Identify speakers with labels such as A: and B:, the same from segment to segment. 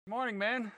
A: Good morning, man.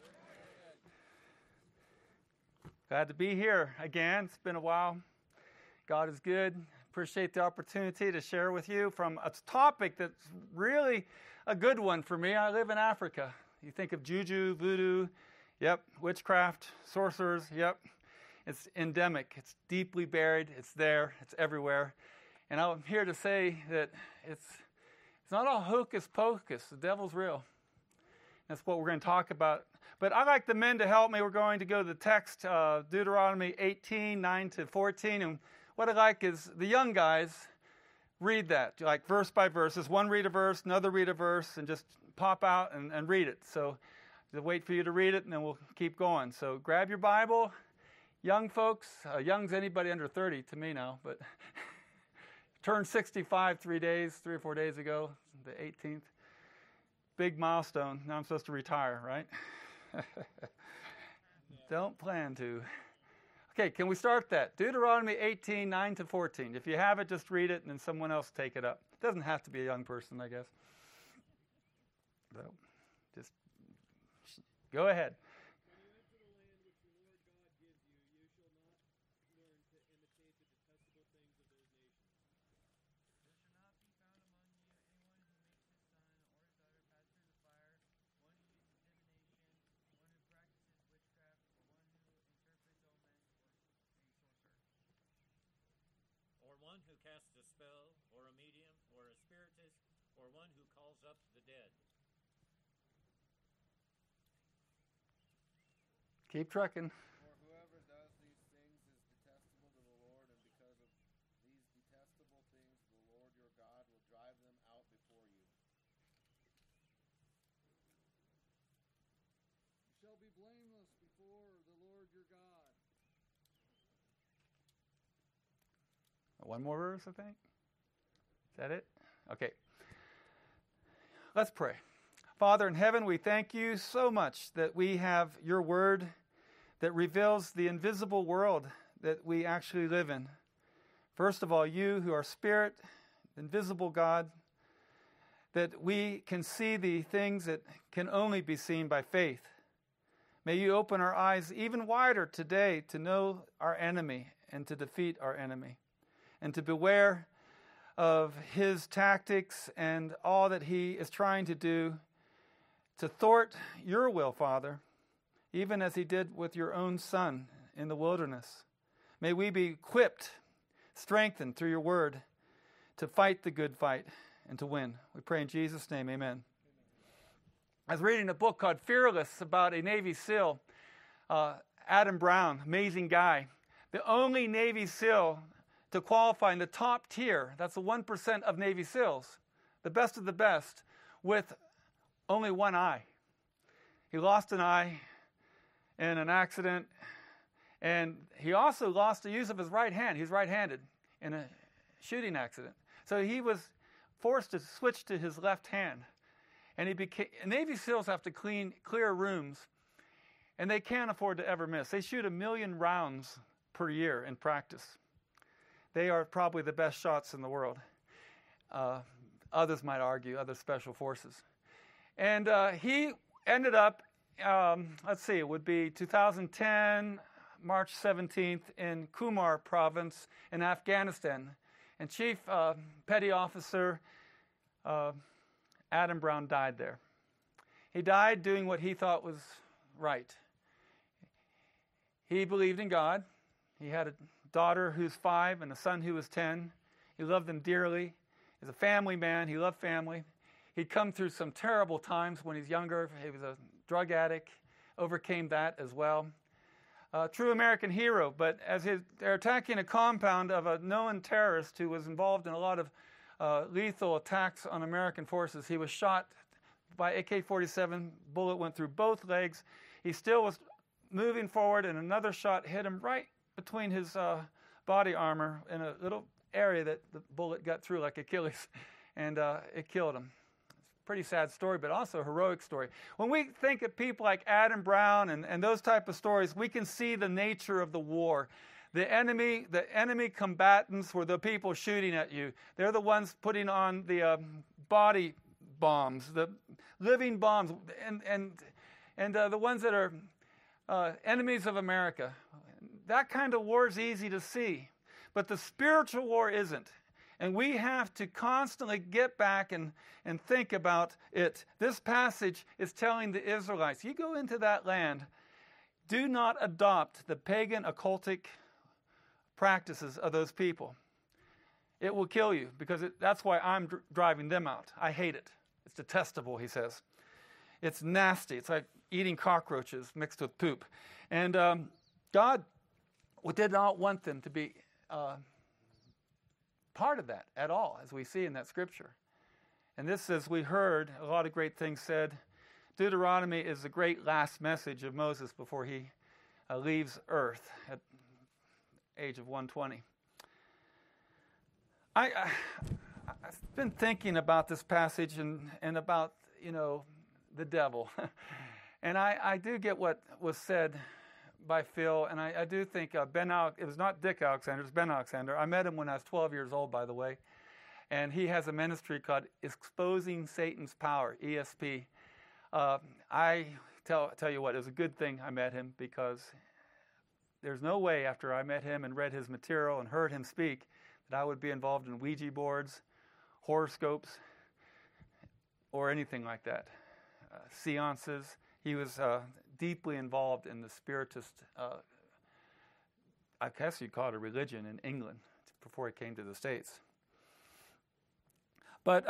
A: Glad to be here again. It's been a while. God is good. Appreciate the opportunity to share with you from a topic that's really a good one for me. I live in Africa. You think of juju, voodoo, yep, witchcraft, sorcerers, yep. It's endemic. It's deeply buried. It's there. It's everywhere. And I'm here to say that it's not all hocus pocus. The devil's real. That's what we're going to talk about. But I'd like the men to help me. We're going to go to the text, Deuteronomy 18, 9 to 14. And what I'd like is the young guys read that, like verse by verse. Just one read a verse, another read a verse, and just pop out and read it. So just wait for you to read it, and then we'll keep going. So grab your Bible. Young folks, young's anybody under 30 to me now, but turned 65 3 or 4 days ago, the 18th. Big milestone. Now I'm supposed to retire, right? Don't plan to. Okay, can we start that? Deuteronomy 18, 9 to 14. If you have it, just read it and then someone else take it up. It doesn't have to be a young person, I guess. So, just go ahead.
B: One who casts a spell, or a medium, or a spiritist, or one who calls up the dead.
A: Keep trucking.
C: For whoever does these things is detestable to the Lord, and because of these detestable things, the Lord your God will drive them out before you. You shall be blameless before the Lord your God.
A: One more verse, I think. Is that it? Okay. Let's pray. Father in heaven, we thank you so much that we have your word that reveals the invisible world that we actually live in. First of all, you who are spirit, invisible God, that we can see the things that can only be seen by faith. May you open our eyes even wider today to know our enemy and to defeat our enemy, and to beware of his tactics and all that he is trying to do to thwart your will, Father, even as he did with your own Son in the wilderness. May we be equipped, strengthened through your word to fight the good fight and to win. We pray in Jesus' name, amen. I was reading a book called Fearless about a Navy SEAL, Adam Brown, amazing guy. The only Navy SEAL to qualify in the top tier, that's the 1% of Navy SEALs, the best of the best, with only one eye. He lost an eye in an accident, and he also lost the use of his right hand. He's right-handed in a shooting accident. So he was forced to switch to his left hand. And Navy SEALs have to clear rooms, and they can't afford to ever miss. They shoot 1 million rounds per year in practice. They are probably the best shots in the world. Others might argue, other special forces. And he ended up, it would be 2010, March 17th, in Kumar province in Afghanistan. And Chief Petty Officer Adam Brown died there. He died doing what he thought was right. He believed in God. He had a daughter who's 5 and a son who was 10. He loved them dearly. He's a family man. He loved family. He'd come through some terrible times when he's younger. He was a drug addict, overcame that as well. True American hero, but as they're attacking a compound of a known terrorist who was involved in a lot of lethal attacks on American forces, he was shot by AK-47. Bullet went through both legs. He still was moving forward, and another shot hit him right between his body armor in a little area that the bullet got through, like Achilles, and it killed him. It's a pretty sad story, but also a heroic story. When we think of people like Adam Brown and those type of stories, we can see the nature of the war. The enemy combatants were the people shooting at you. They're the ones putting on the body bombs, the living bombs, and and the ones that are enemies of America. That kind of war is easy to see, but the spiritual war isn't. And we have to constantly get back and think about it. This passage is telling the Israelites, you go into that land, do not adopt the pagan occultic practices of those people. It will kill you, because that's why I'm driving them out. I hate it. It's detestable, he says. It's nasty. It's like eating cockroaches mixed with poop. And God did not want them to be part of that at all, as we see in that scripture. And this, as we heard, a lot of great things said. Deuteronomy is the great last message of Moses before he leaves earth at the age of 120. I've been thinking about this passage and about, the devil. And I do get what was said by Phil, and I do think it was not Dick Alexander, it was Ben Alexander. I met him when I was 12 years old, by the way, and he has a ministry called Exposing Satan's Power, ESP. I tell you what, it was a good thing I met him, because there's no way after I met him and read his material and heard him speak that I would be involved in Ouija boards, horoscopes, or anything like that. Seances. He was deeply involved in the Spiritist, I guess you'd call it a religion in England before he came to the States. But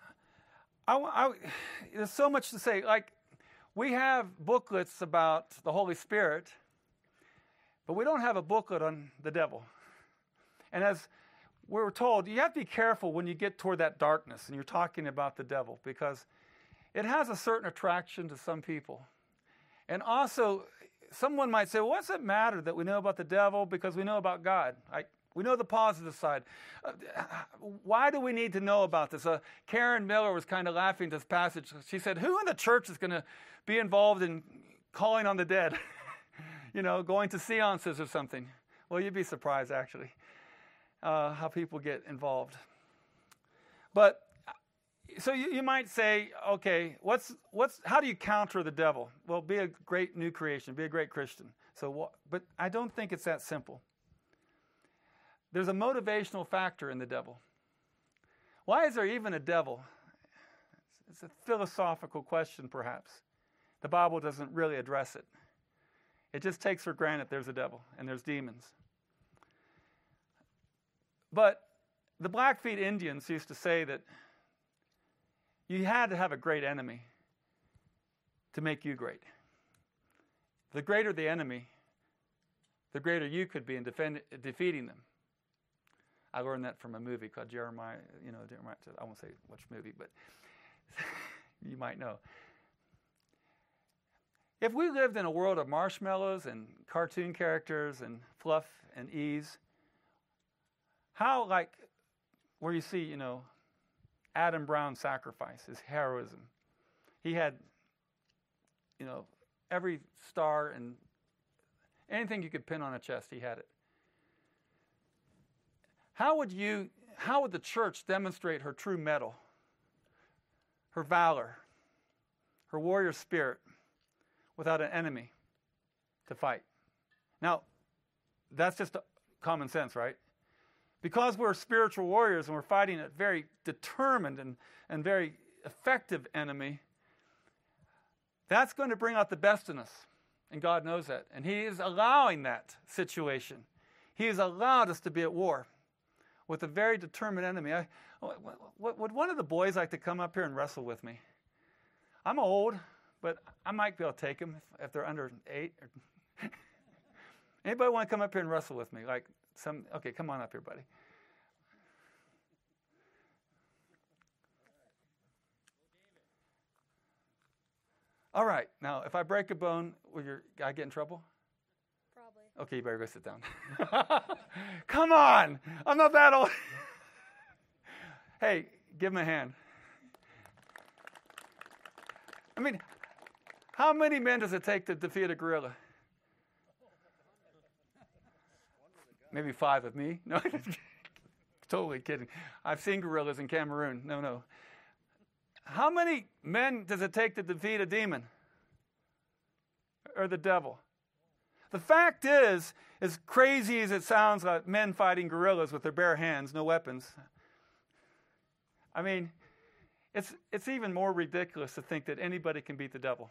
A: there's so much to say. Like, we have booklets about the Holy Spirit, but we don't have a booklet on the devil. And as we were told, you have to be careful when you get toward that darkness and you're talking about the devil, because it has a certain attraction to some people. And also, someone might say, well, what's it matter that we know about the devil because we know about God? We know the positive side. Why do we need to know about this? Karen Miller was kind of laughing at this passage. She said, who in the church is going to be involved in calling on the dead? Going to seances or something. Well, you'd be surprised, actually, how people get involved. But so you might say, okay, how do you counter the devil? Well, be a great new creation, be a great Christian. But I don't think it's that simple. There's a motivational factor in the devil. Why is there even a devil? It's a philosophical question, perhaps. The Bible doesn't really address it. It just takes for granted there's a devil and there's demons. But the Blackfeet Indians used to say that you had to have a great enemy to make you great. The greater the enemy, the greater you could be in defeating them. I learned that from a movie called Jeremiah. Jeremiah, I won't say which movie, but you might know. If we lived in a world of marshmallows and cartoon characters and fluff and ease, how, where you see, Adam Brown's sacrifice, his heroism. He had, every star and anything you could pin on a chest, he had it. How would the church demonstrate her true mettle, her valor, her warrior spirit, without an enemy to fight? Now, that's just common sense, right? Because we're spiritual warriors and we're fighting a very determined and very effective enemy, that's going to bring out the best in us. And God knows that. And He is allowing that situation. He has allowed us to be at war with a very determined enemy. Would one of the boys like to come up here and wrestle with me? I'm old, but I might be able to take them if they're under 8. Anybody want to come up here and wrestle with me? Okay, come on up here, buddy. All right. Now, if I break a bone, will I get in trouble?
D: Probably.
A: Okay, you better go sit down. Come on. I'm not that old. Hey, give him a hand. I mean, how many men does it take to defeat a gorilla? Maybe 5 of me. No, totally kidding. I've seen gorillas in Cameroon. No. How many men does it take to defeat a demon? or the devil? The fact is, as crazy as it sounds, like men fighting gorillas with their bare hands, no weapons. I mean, it's even more ridiculous to think that anybody can beat the devil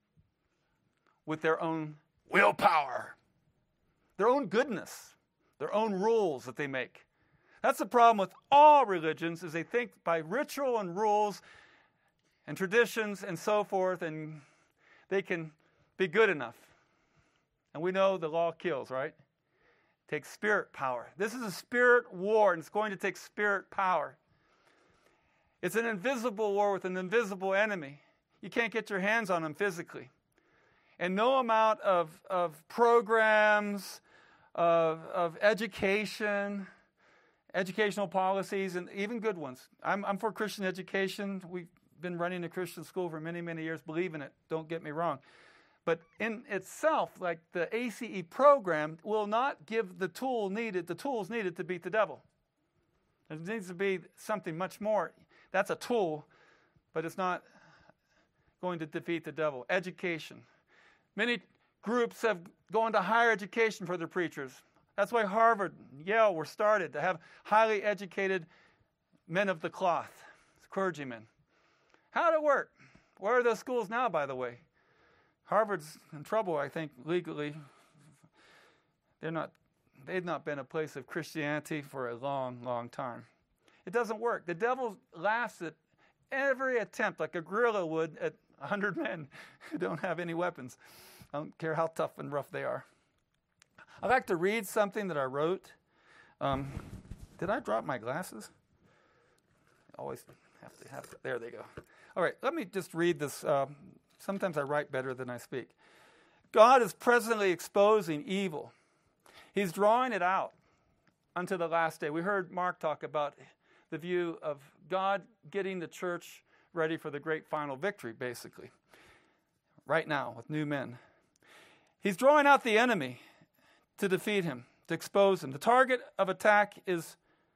A: with their own willpower, their own goodness, their own rules that they make. That's the problem with all religions, is they think by ritual and rules and traditions and so forth, and they can be good enough. And we know the law kills, right? It takes spirit power. This is a spirit war, and it's going to take spirit power. It's an invisible war with an invisible enemy. You can't get your hands on them physically. And no amount of programs, of educational policies, and even good ones. I'm for Christian education. We've been running a Christian school for many, many years, believe in it, don't get me wrong. But in itself, like the ACE program, will not give the tools needed to beat the devil. There needs to be something much more. That's a tool, but it's not going to defeat the devil. Education. Many groups have gone to higher education for their preachers. That's why Harvard and Yale were started, to have highly educated men of the cloth, clergymen. How did it work? Where are those schools now, by the way? Harvard's in trouble, I think, legally. They've not been a place of Christianity for a long, long time. It doesn't work. The devil laughs at every attempt, like a gorilla would at 100 men who don't have any weapons. I don't care how tough and rough they are. I'd like to read something that I wrote. Did I drop my glasses? Always have to. There they go. All right, let me just read this. Sometimes I write better than I speak. God is presently exposing evil. He's drawing it out unto the last day. We heard Mark talk about the view of God getting the church ready for the great final victory, basically, right now with new men. He's drawing out the enemy to defeat him, to expose him. The target of attack is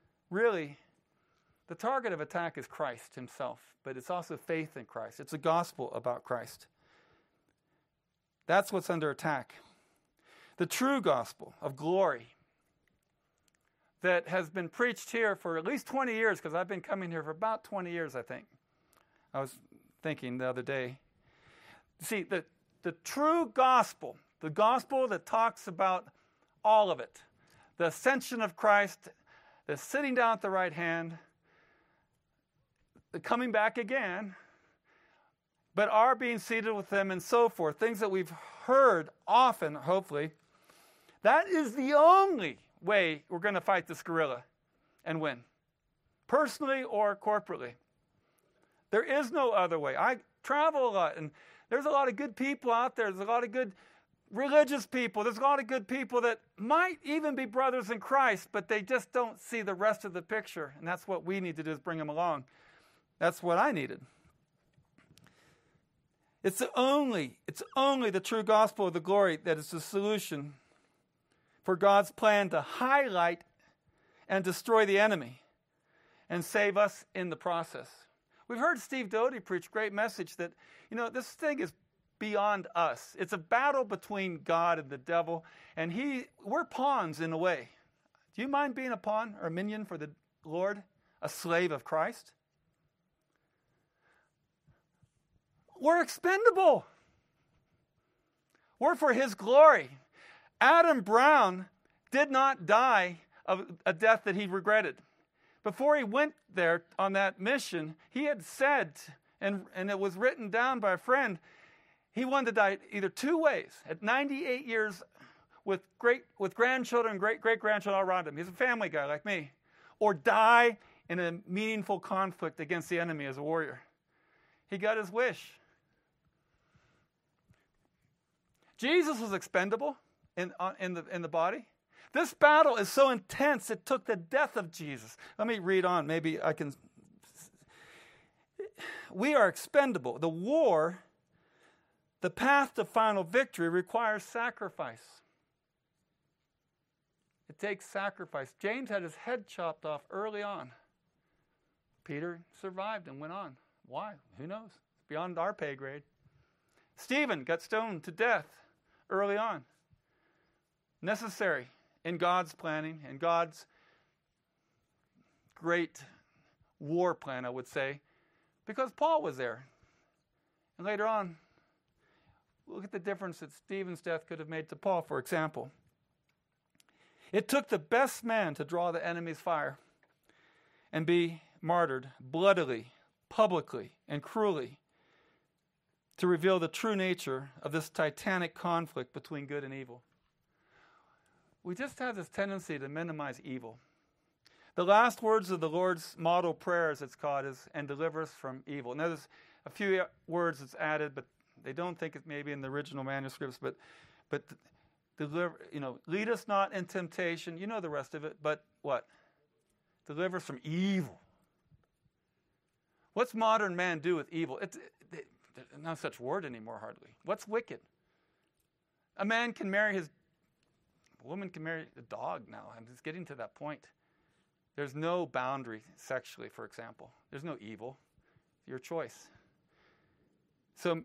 A: Christ himself, but it's also faith in Christ. It's a gospel about Christ. That's what's under attack. The true gospel of glory that has been preached here for at least 20 years, because I've been coming here for about 20 years, I think. I was thinking the other day. See, the true gospel, the gospel that talks about all of it, the ascension of Christ, the sitting down at the right hand, the coming back again, but are being seated with them and so forth, things that we've heard often, hopefully, that is the only way we're going to fight this gorilla and win, personally or corporately. There is no other way. I travel a lot, and there's a lot of good people out there. There's a lot of good religious people. There's a lot of good people that might even be brothers in Christ, but they just don't see the rest of the picture, and that's what we need to do, is bring them along. That's what I needed. It's only the true gospel of the glory that is the solution for God's plan to highlight and destroy the enemy and save us in the process. We've heard Steve Doty preach a great message that, this thing is beyond us. It's a battle between God and the devil, and we're pawns in a way. Do you mind being a pawn or a minion for the Lord, a slave of Christ? We're expendable. We're for his glory. Adam Brown did not die of a death that he regretted. Before he went there on that mission, he had said, and it was written down by a friend, he wanted to die either two ways. At 98 years with grandchildren, great-grandchildren all around him. He's a family guy like me. Or die in a meaningful conflict against the enemy as a warrior. He got his wish. Jesus was expendable in the body. This battle is so intense, it took the death of Jesus. Let me read on. Maybe I can. We are expendable. The war, the path to final victory, requires sacrifice. It takes sacrifice. James had his head chopped off early on. Peter survived and went on. Why? Who knows? It's beyond our pay grade. Stephen got stoned to death. early on. Necessary in God's planning, in God's great war plan, I would say, because Paul was there. And later on, look at the difference that Stephen's death could have made to Paul, for example. It took the best man to draw the enemy's fire and be martyred bloodily, publicly, and cruelly to reveal the true nature of this titanic conflict between good and evil. We just have this tendency to minimize evil. The last words of the Lord's model prayer, as it's called, is, and deliver us from evil. Now, there's a few words that's added, but they don't think it may be in the original manuscripts, but deliver, lead us not in temptation. You know the rest of it, but what? Deliver us from evil. What's modern man do with evil? There's not such word anymore, hardly. What's wicked? A man can marry a woman can marry a dog now. I'm just getting to that point. There's no boundary sexually, for example. There's no evil. It's your choice. So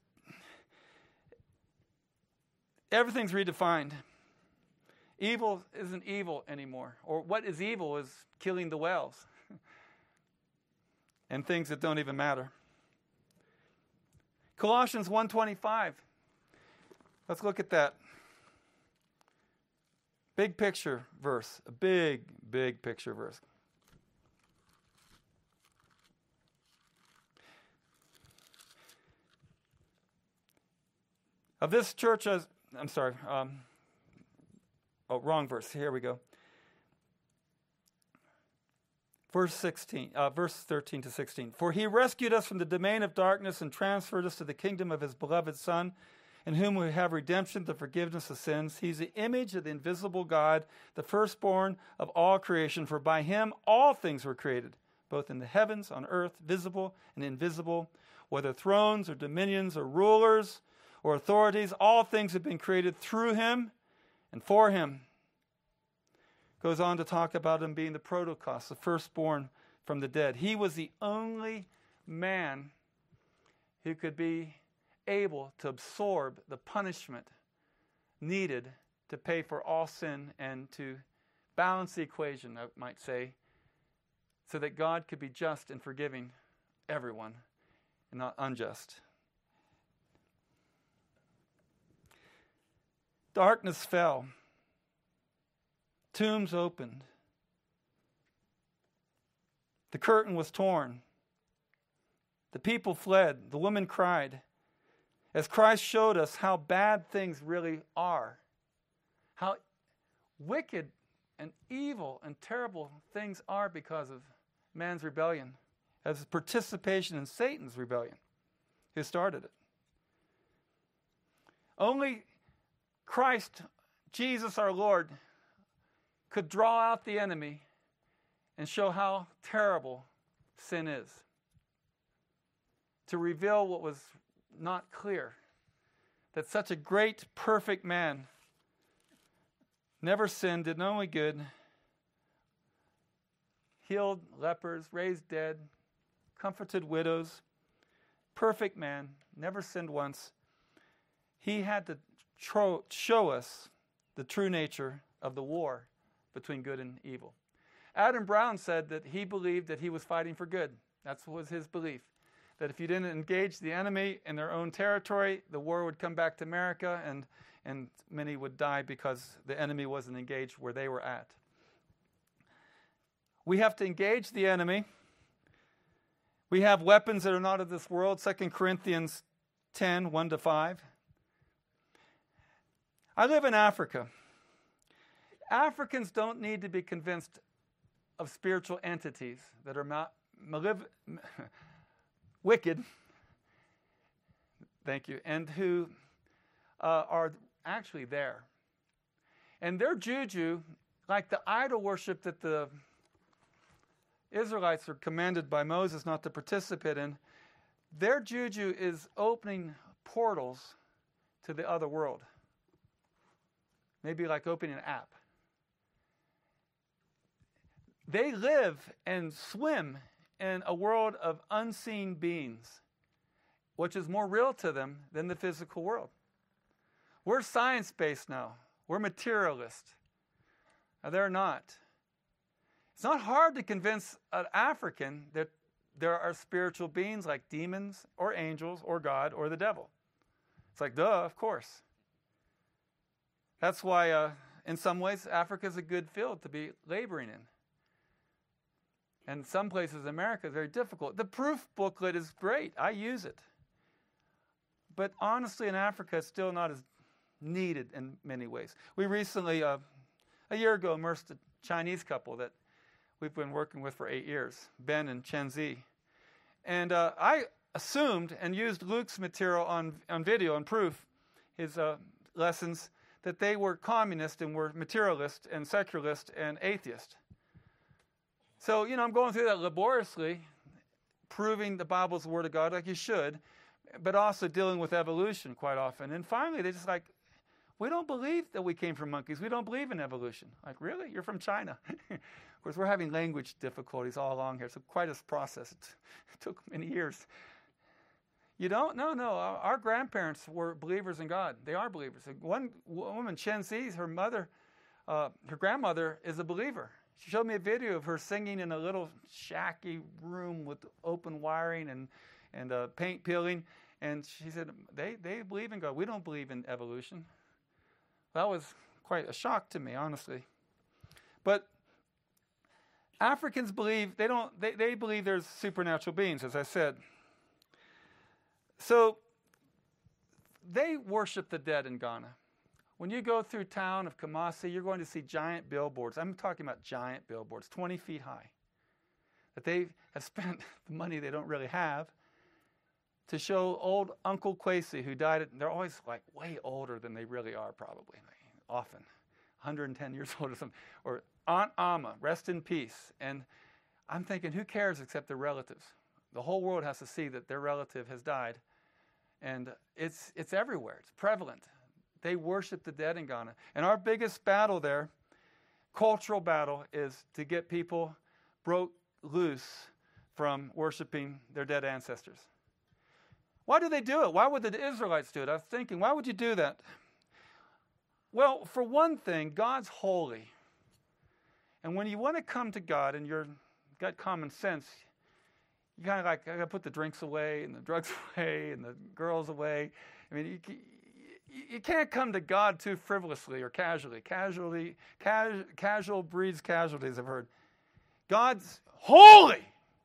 A: everything's redefined. Evil isn't evil anymore. Or what is evil is killing the whales and things that don't even matter. Colossians 1:25. Let's look at that. Big picture verse. A big, big picture verse. Of this church, wrong verse. Here we go. Verse 13 to 16. For he rescued us from the domain of darkness and transferred us to the kingdom of his beloved Son, in whom we have redemption, the forgiveness of sins. He's the image of the invisible God, the firstborn of all creation. For by him all things were created, both in the heavens, on earth, visible and invisible, whether thrones or dominions or rulers or authorities. All things have been created through him and for him. Goes on to talk about him being the protokos, the firstborn from the dead. He was the only man who could be able to absorb the punishment needed to pay for all sin and to balance the equation, I might say, so that God could be just in forgiving everyone and not unjust. Darkness fell. Tombs opened. The curtain was torn. The people fled. The women cried. As Christ showed us how bad things really are, how wicked and evil and terrible things are because of man's rebellion, as participation in Satan's rebellion, who started it. Only Christ, Jesus our Lord, could draw out the enemy and show how terrible sin is, to reveal what was not clear, that such a great, perfect man never sinned, did only good, healed lepers, raised dead, comforted widows, perfect man, never sinned once. He had to show us the true nature of the war between good and evil. Adam Brown said that he believed that he was fighting for good. That was his belief. That if you didn't engage the enemy in their own territory, the war would come back to America and many would die because the enemy wasn't engaged where they were at. We have to engage the enemy. We have weapons that are not of this world. 2 Corinthians 10, 1-5. I live in Africa. Africans don't need to be convinced of spiritual entities that are wicked, thank you, and who are actually there. And their juju, like the idol worship that the Israelites are commanded by Moses not to participate in, their juju is opening portals to the other world. Maybe like opening an app. They live and swim in a world of unseen beings, which is more real to them than the physical world. We're science-based now. We're materialist. They're not. It's not hard to convince an African that there are spiritual beings like demons or angels or God or the devil. It's like, duh, of course. That's why, in some ways, Africa is a good field to be laboring in. And some places in America is very difficult. The proof booklet is great. I use it. But honestly, in Africa, it's still not as needed in many ways. We recently, a year ago, immersed a Chinese couple that we've been working with for 8 years, Ben and Chen Zi. And I assumed and used Luke's material on video and proof, his lessons, that they were communist and were materialist and secularist and atheist. So, I'm going through that laboriously, proving the Bible's the Word of God like you should, but also dealing with evolution quite often. And finally, they're just like, we don't believe that we came from monkeys. We don't believe in evolution. Like, really? You're from China. Of course, we're having language difficulties all along here. So quite a process. It took many years. You don't? No. Our grandparents were believers in God. They are believers. One woman, Chen Zi, her grandmother is a believer. She showed me a video of her singing in a little shacky room with open wiring and paint peeling. And she said, they believe in God. We don't believe in evolution. That was quite a shock to me, honestly. But Africans believe, they believe there's supernatural beings, as I said. So they worship the dead in Ghana. When you go through town of Kumasi, you're going to see giant billboards. I'm talking about giant billboards, 20 feet high, that they have spent the money they don't really have to show old Uncle Kwesi, who died. They're always like way older than they really are, probably, often 110 years old or something. Or Aunt Amma, rest in peace. And I'm thinking, who cares except their relatives? The whole world has to see that their relative has died. And it's everywhere. It's prevalent. They worship the dead in Ghana. And our biggest battle there, cultural battle, is to get people broke loose from worshiping their dead ancestors. Why do they do it? Why would the Israelites do it? I was thinking, why would you do that? Well, for one thing, God's holy. And when you want to come to God and you've got common sense, you kind of like, I got to put the drinks away and the drugs away and the girls away. I mean, you can't come to God too frivolously or casually. Casual breeds casualties, I've heard. God's holy.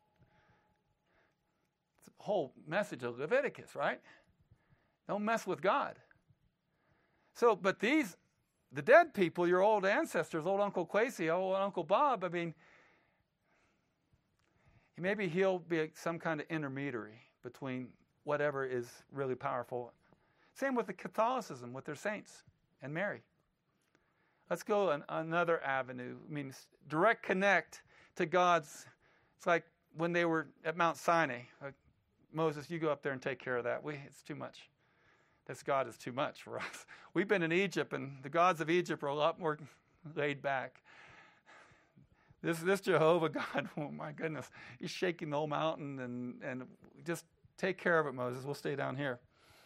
A: It's the whole message of Leviticus, right? Don't mess with God. So, but the dead people, your old ancestors, old Uncle Kwesi, old Uncle Bob, I mean, maybe he'll be some kind of intermediary between whatever is really powerful. Same with the Catholicism, with their saints and Mary. Let's go another avenue. I mean, direct connect to God's. It's like when they were at Mount Sinai. Like, Moses, you go up there and take care of that. It's too much. This God is too much for us. We've been in Egypt, and the gods of Egypt are a lot more laid back. This Jehovah God, oh my goodness, he's shaking the whole mountain, and just take care of it, Moses. We'll stay down here.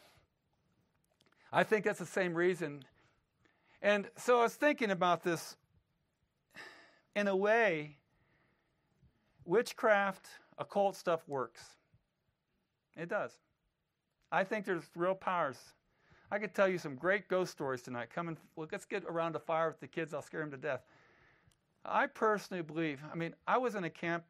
A: I think that's the same reason. And so I was thinking about this. In a way, witchcraft, occult stuff works. It does. I think there's real powers. I could tell you some great ghost stories tonight. Let's get around the fire with the kids. I'll scare them to death. I personally believe, I was in a camp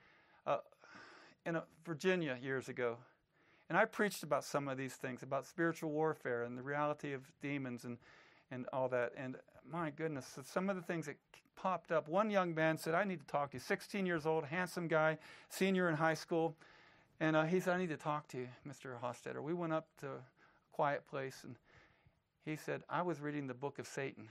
A: in Virginia years ago, and I preached about some of these things, about spiritual warfare and the reality of demons and all that. And my goodness, some of the things that popped up. One young man said, I need to talk to you. 16 years old, handsome guy, senior in high school. And he said, I need to talk to you, Mr. Hostetter. We went up to a quiet place, and he said, I was reading the book of Satan.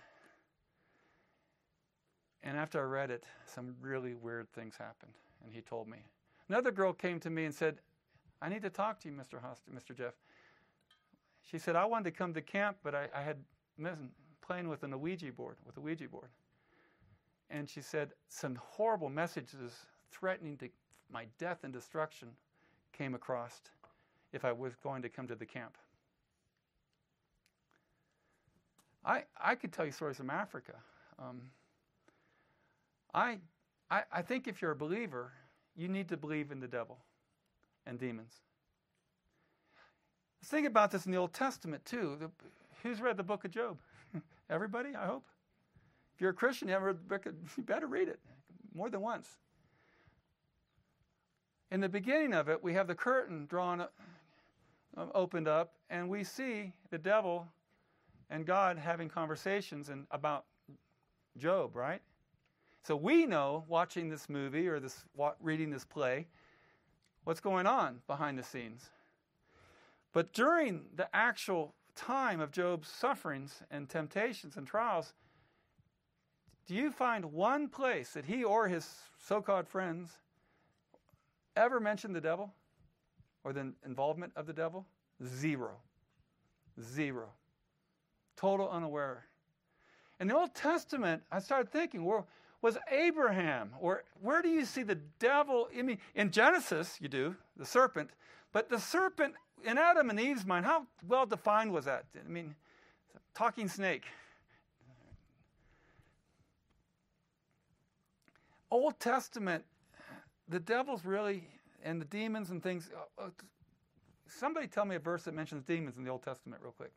A: And after I read it, some really weird things happened. And he told me. Another girl came to me and said, I need to talk to you, Mr. Jeff. She said, I wanted to come to camp, but I had been playing with a Ouija board. And she said, some horrible messages threatening my death and destruction came across if I was going to come to the camp. I could tell you stories from Africa. I think if you're a believer, you need to believe in the devil and demons. Let's think about this in the Old Testament too. Who's read the book of Job? Everybody, I hope. If you're a Christian, you haven't read the book you better read it more than once. In the beginning of it, we have the curtain opened up, and we see the devil and God having conversations about Job, right? So we know, watching this movie or reading this play, what's going on behind the scenes. But during the actual time of Job's sufferings and temptations and trials, do you find one place that he or his so-called friends ever mentioned the devil or the involvement of the devil? Zero. Total unaware. In the Old Testament, I started thinking, was Abraham, or where do you see the devil? I mean, in Genesis, you do, the serpent, but the serpent in Adam and Eve's mind, how well defined was that? I mean, talking snake. Old Testament, the devil's really, and the demons and things. Somebody tell me a verse that mentions demons in the Old Testament real quick.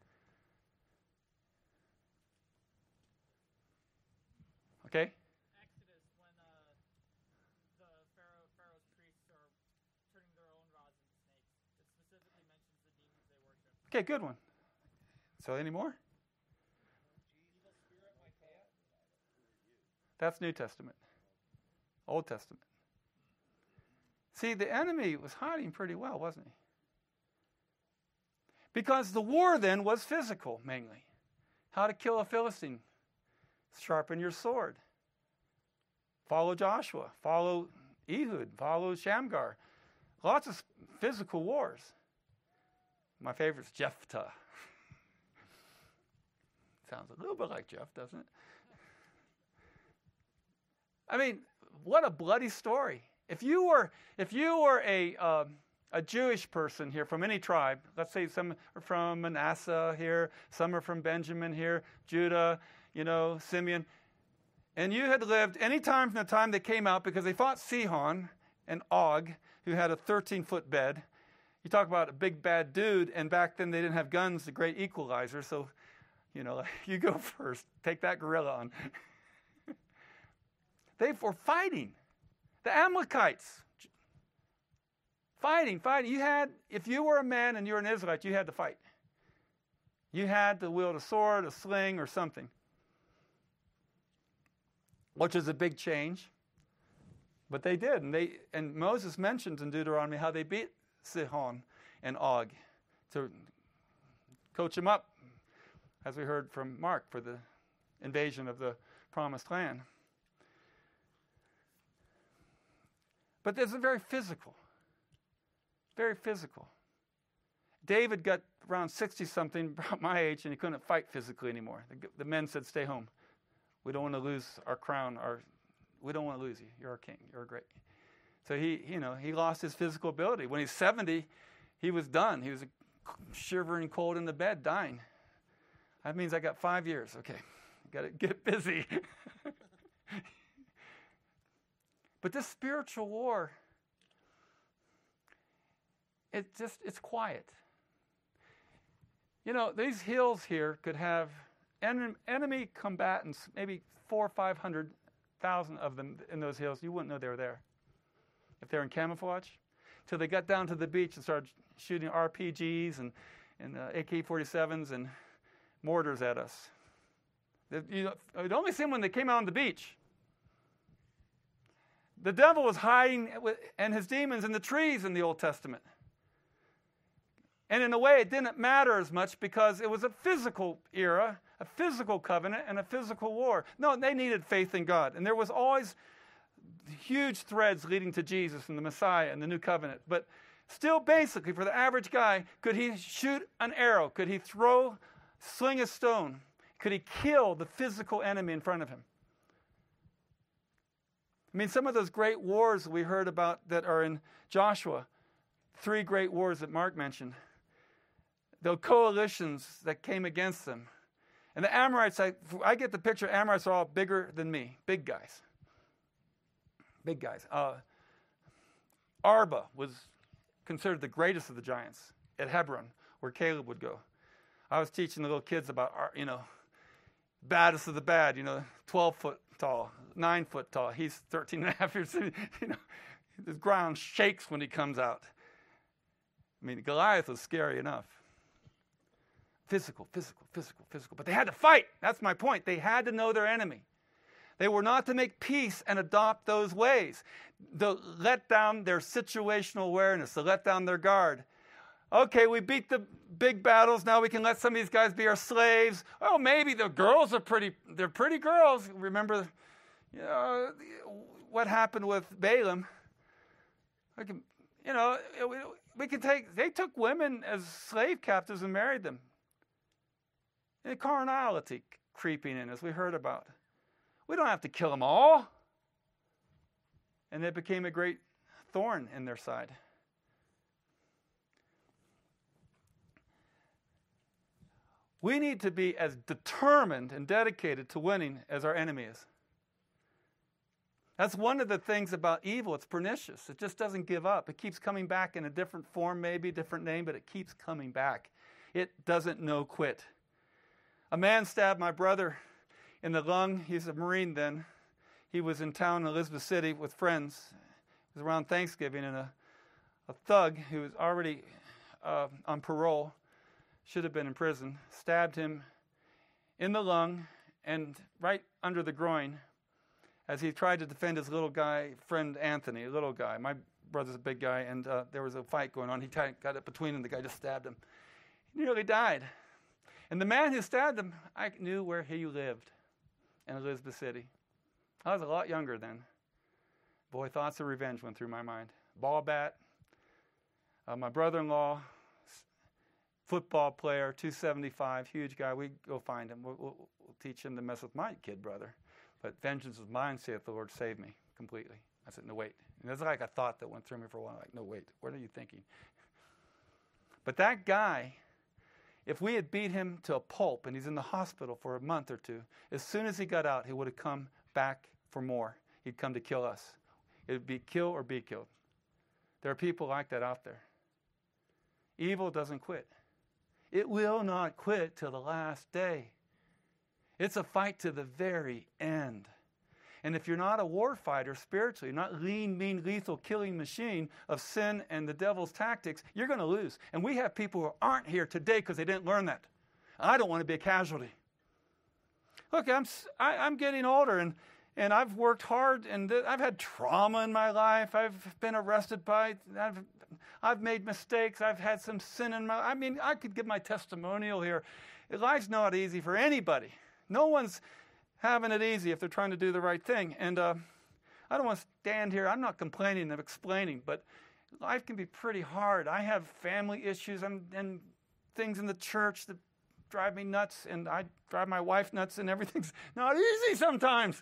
A: Okay?
D: Exodus, when the Pharaoh's priests are turning their own rods into snakes. It specifically mentions the demons they worship.
A: Okay, good one. So any more? That's New Testament. Old Testament. See, the enemy was hiding pretty well, wasn't he? Because the war then was physical, mainly. How to kill a Philistine. Sharpen your sword. Follow Joshua. Follow Ehud. Follow Shamgar. Lots of physical wars. My favorite is Jephthah. Sounds a little bit like Jeff, doesn't it? I mean, what a bloody story. If you were a Jewish person here from any tribe, let's say some are from Manasseh here, some are from Benjamin here, Judah, Simeon, and you had lived any time from the time they came out, because they fought Sihon and Og, who had a 13-foot bed. You talk about a big bad dude, and back then they didn't have guns, the great equalizer, so, you go first, take that gorilla on. They were fighting. The Amalekites. Fighting. If you were a man and you were an Israelite, you had to fight. You had to wield a sword, a sling, or something. Which is a big change. But they did. And Moses mentions in Deuteronomy how they beat Sihon and Og to coach them up, as we heard from Mark, for the invasion of the Promised Land. But this is very physical. Very physical. David got around 60-something, about my age, and he couldn't fight physically anymore. The men said, stay home. We don't want to lose our crown. We don't want to lose you. You're our king. You're great. So he lost his physical ability. When he's 70, he was done. He was shivering cold in the bed, dying. That means I got 5 years. Okay, got to get busy. But this spiritual war, it's quiet. These hills here could have enemy combatants, maybe 400,000 or 500,000 of them in those hills. You wouldn't know they were there if they're in camouflage. Till they got down to the beach and started shooting RPGs and AK-47s and mortars at us. You'd only see them when they came out on the beach. The devil was hiding and his demons in the trees in the Old Testament. And in a way, it didn't matter as much because it was a physical era, a physical covenant, and a physical war. No, they needed faith in God. And there was always huge threads leading to Jesus and the Messiah and the New Covenant. But still, basically, for the average guy, could he shoot an arrow? Could he sling a stone? Could he kill the physical enemy in front of him? I mean, some of those great wars we heard about that are in Joshua, 3 great wars that Mark mentioned, the coalitions that came against them, And the Amorites, I get the picture, Amorites are all bigger than me, big guys. Big guys. Arba was considered the greatest of the giants at Hebron, where Caleb would go. I was teaching the little kids about, baddest of the bad, 12 foot tall, 9 foot tall. He's 13 and a half years old. The ground shakes when he comes out. I mean, Goliath was scary enough. Physical. But they had to fight. That's my point. They had to know their enemy. They were not to make peace and adopt those ways. To let down their situational awareness, to let down their guard. Okay, we beat the big battles. Now we can let some of these guys be our slaves. Oh, maybe the girls are they're pretty girls. Remember, what happened with Balaam. They took women as slave captives and married them. And carnality creeping in, as we heard about. We don't have to kill them all. And it became a great thorn in their side. We need to be as determined and dedicated to winning as our enemy is. That's one of the things about evil. It's pernicious. It just doesn't give up. It keeps coming back in a different form, maybe, different name, but it keeps coming back. It doesn't know quit. A man stabbed my brother in the lung. He's a Marine then. He was in town in Elizabeth City with friends. It was around Thanksgiving, and a thug who was already on parole, should have been in prison, stabbed him in the lung and right under the groin as he tried to defend his little guy friend Anthony, a little guy. My brother's a big guy, and there was a fight going on. He got it between them. The guy just stabbed him. He nearly died. And the man who stabbed him, I knew where he lived in Elizabeth City. I was a lot younger then. Boy, thoughts of revenge went through my mind. Ball bat. My brother-in-law, football player, 275, huge guy. We go find him. We'll teach him to mess with my kid brother. But vengeance is mine, saith the Lord, save me completely. I said, no, wait. And there's like a thought that went through me for a while. Like, no, wait. What are you thinking? But that guy, if we had beat him to a pulp and he's in the hospital for a month or two, as soon as he got out, he would have come back for more. He'd come to kill us. It would be kill or be killed. There are people like that out there. Evil doesn't quit. It will not quit till the last day. It's a fight to the very end. And if you're not a war fighter spiritually, not lean, mean, lethal killing machine of sin and the devil's tactics, you're going to lose. And we have people who aren't here today because they didn't learn that. I don't want to be a casualty. Look, I'm getting older, and I've worked hard, and I've had trauma in my life. I've been arrested I've made mistakes. I've had some sin in my. I mean, I could give my testimonial here. Life's not easy for anybody. No one's having it easy if they're trying to do the right thing. And I don't want to stand here. I'm not complaining. I'm explaining. But life can be pretty hard. I have family issues and things in the church that drive me nuts, and I drive my wife nuts, and everything's not easy sometimes.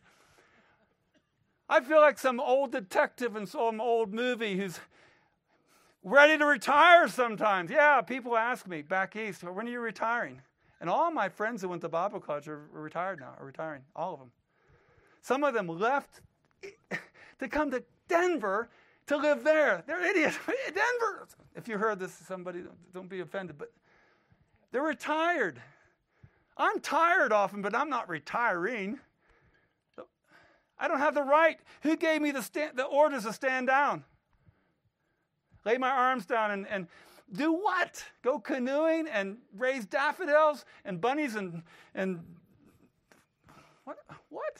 A: I feel like some old detective in some old movie who's ready to retire sometimes. Yeah, people ask me back east, when are you retiring? And all my friends who went to Bible college are retired now, are retiring, all of them. Some of them left to come to Denver to live there. They're idiots. Denver. If you heard this, somebody, don't be offended, but they're retired. I'm tired often, but I'm not retiring. I don't have the right. Who gave me the orders to stand down? Lay my arms down and do what? Go canoeing and raise daffodils and bunnies and what?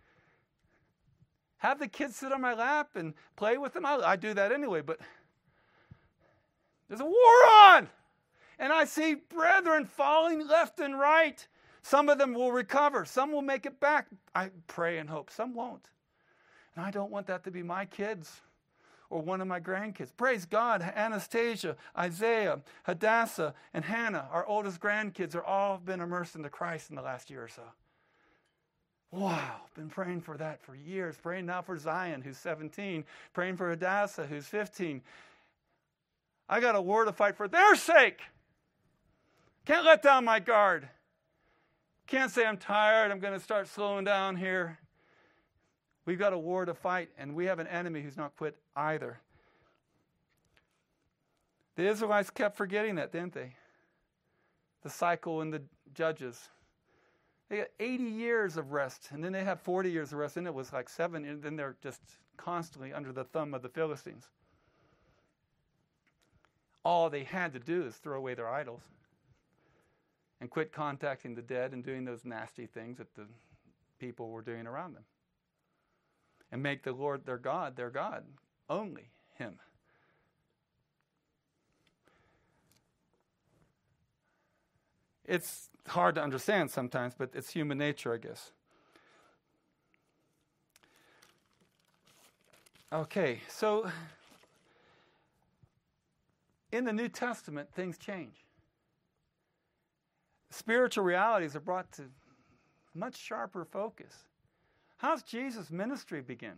A: Have the kids sit on my lap and play with them? I do that anyway, but there's a war on. And I see brethren falling left and right. Some of them will recover. Some will make it back. I pray and hope. Some won't. And I don't want that to be my kids or one of my grandkids. Praise God, Anastasia, Isaiah, Hadassah, and Hannah, our oldest grandkids, are all been immersed into Christ in the last year or so. Wow, been praying for that for years. Praying now for Zion, who's 17. Praying for Hadassah, who's 15. I got a war to fight for their sake. Can't let down my guard. Can't say I'm tired, I'm going to start slowing down here. We've got a war to fight, and we have an enemy who's not quit either. The Israelites kept forgetting that, didn't they? The cycle in the Judges. They got 80 years of rest, and then they have 40 years of rest, and it was like 7, and then they're just constantly under the thumb of the Philistines. All they had to do is throw away their idols and quit contacting the dead and doing those nasty things that the people were doing around them. And make the Lord their God, only Him. It's hard to understand sometimes, but it's human nature, I guess. Okay, so in the New Testament, things change. Spiritual realities are brought to much sharper focus. How's Jesus' ministry begin?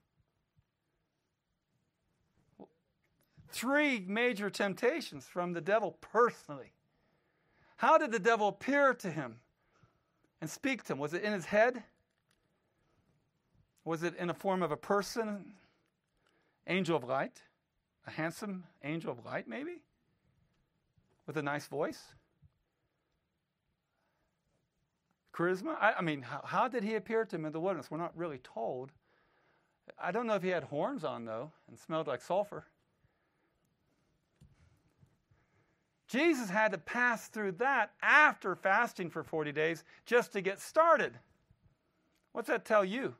A: 3 major temptations from the devil personally. How did the devil appear to him and speak to him? Was it in his head? Was it in the form of a person? Angel of light? A handsome angel of light, maybe? With a nice voice? Charisma? I mean, how did he appear to him in the wilderness? We're not really told. I don't know if he had horns on, though, and smelled like sulfur. Jesus had to pass through that after fasting for 40 days just to get started. What's that tell you?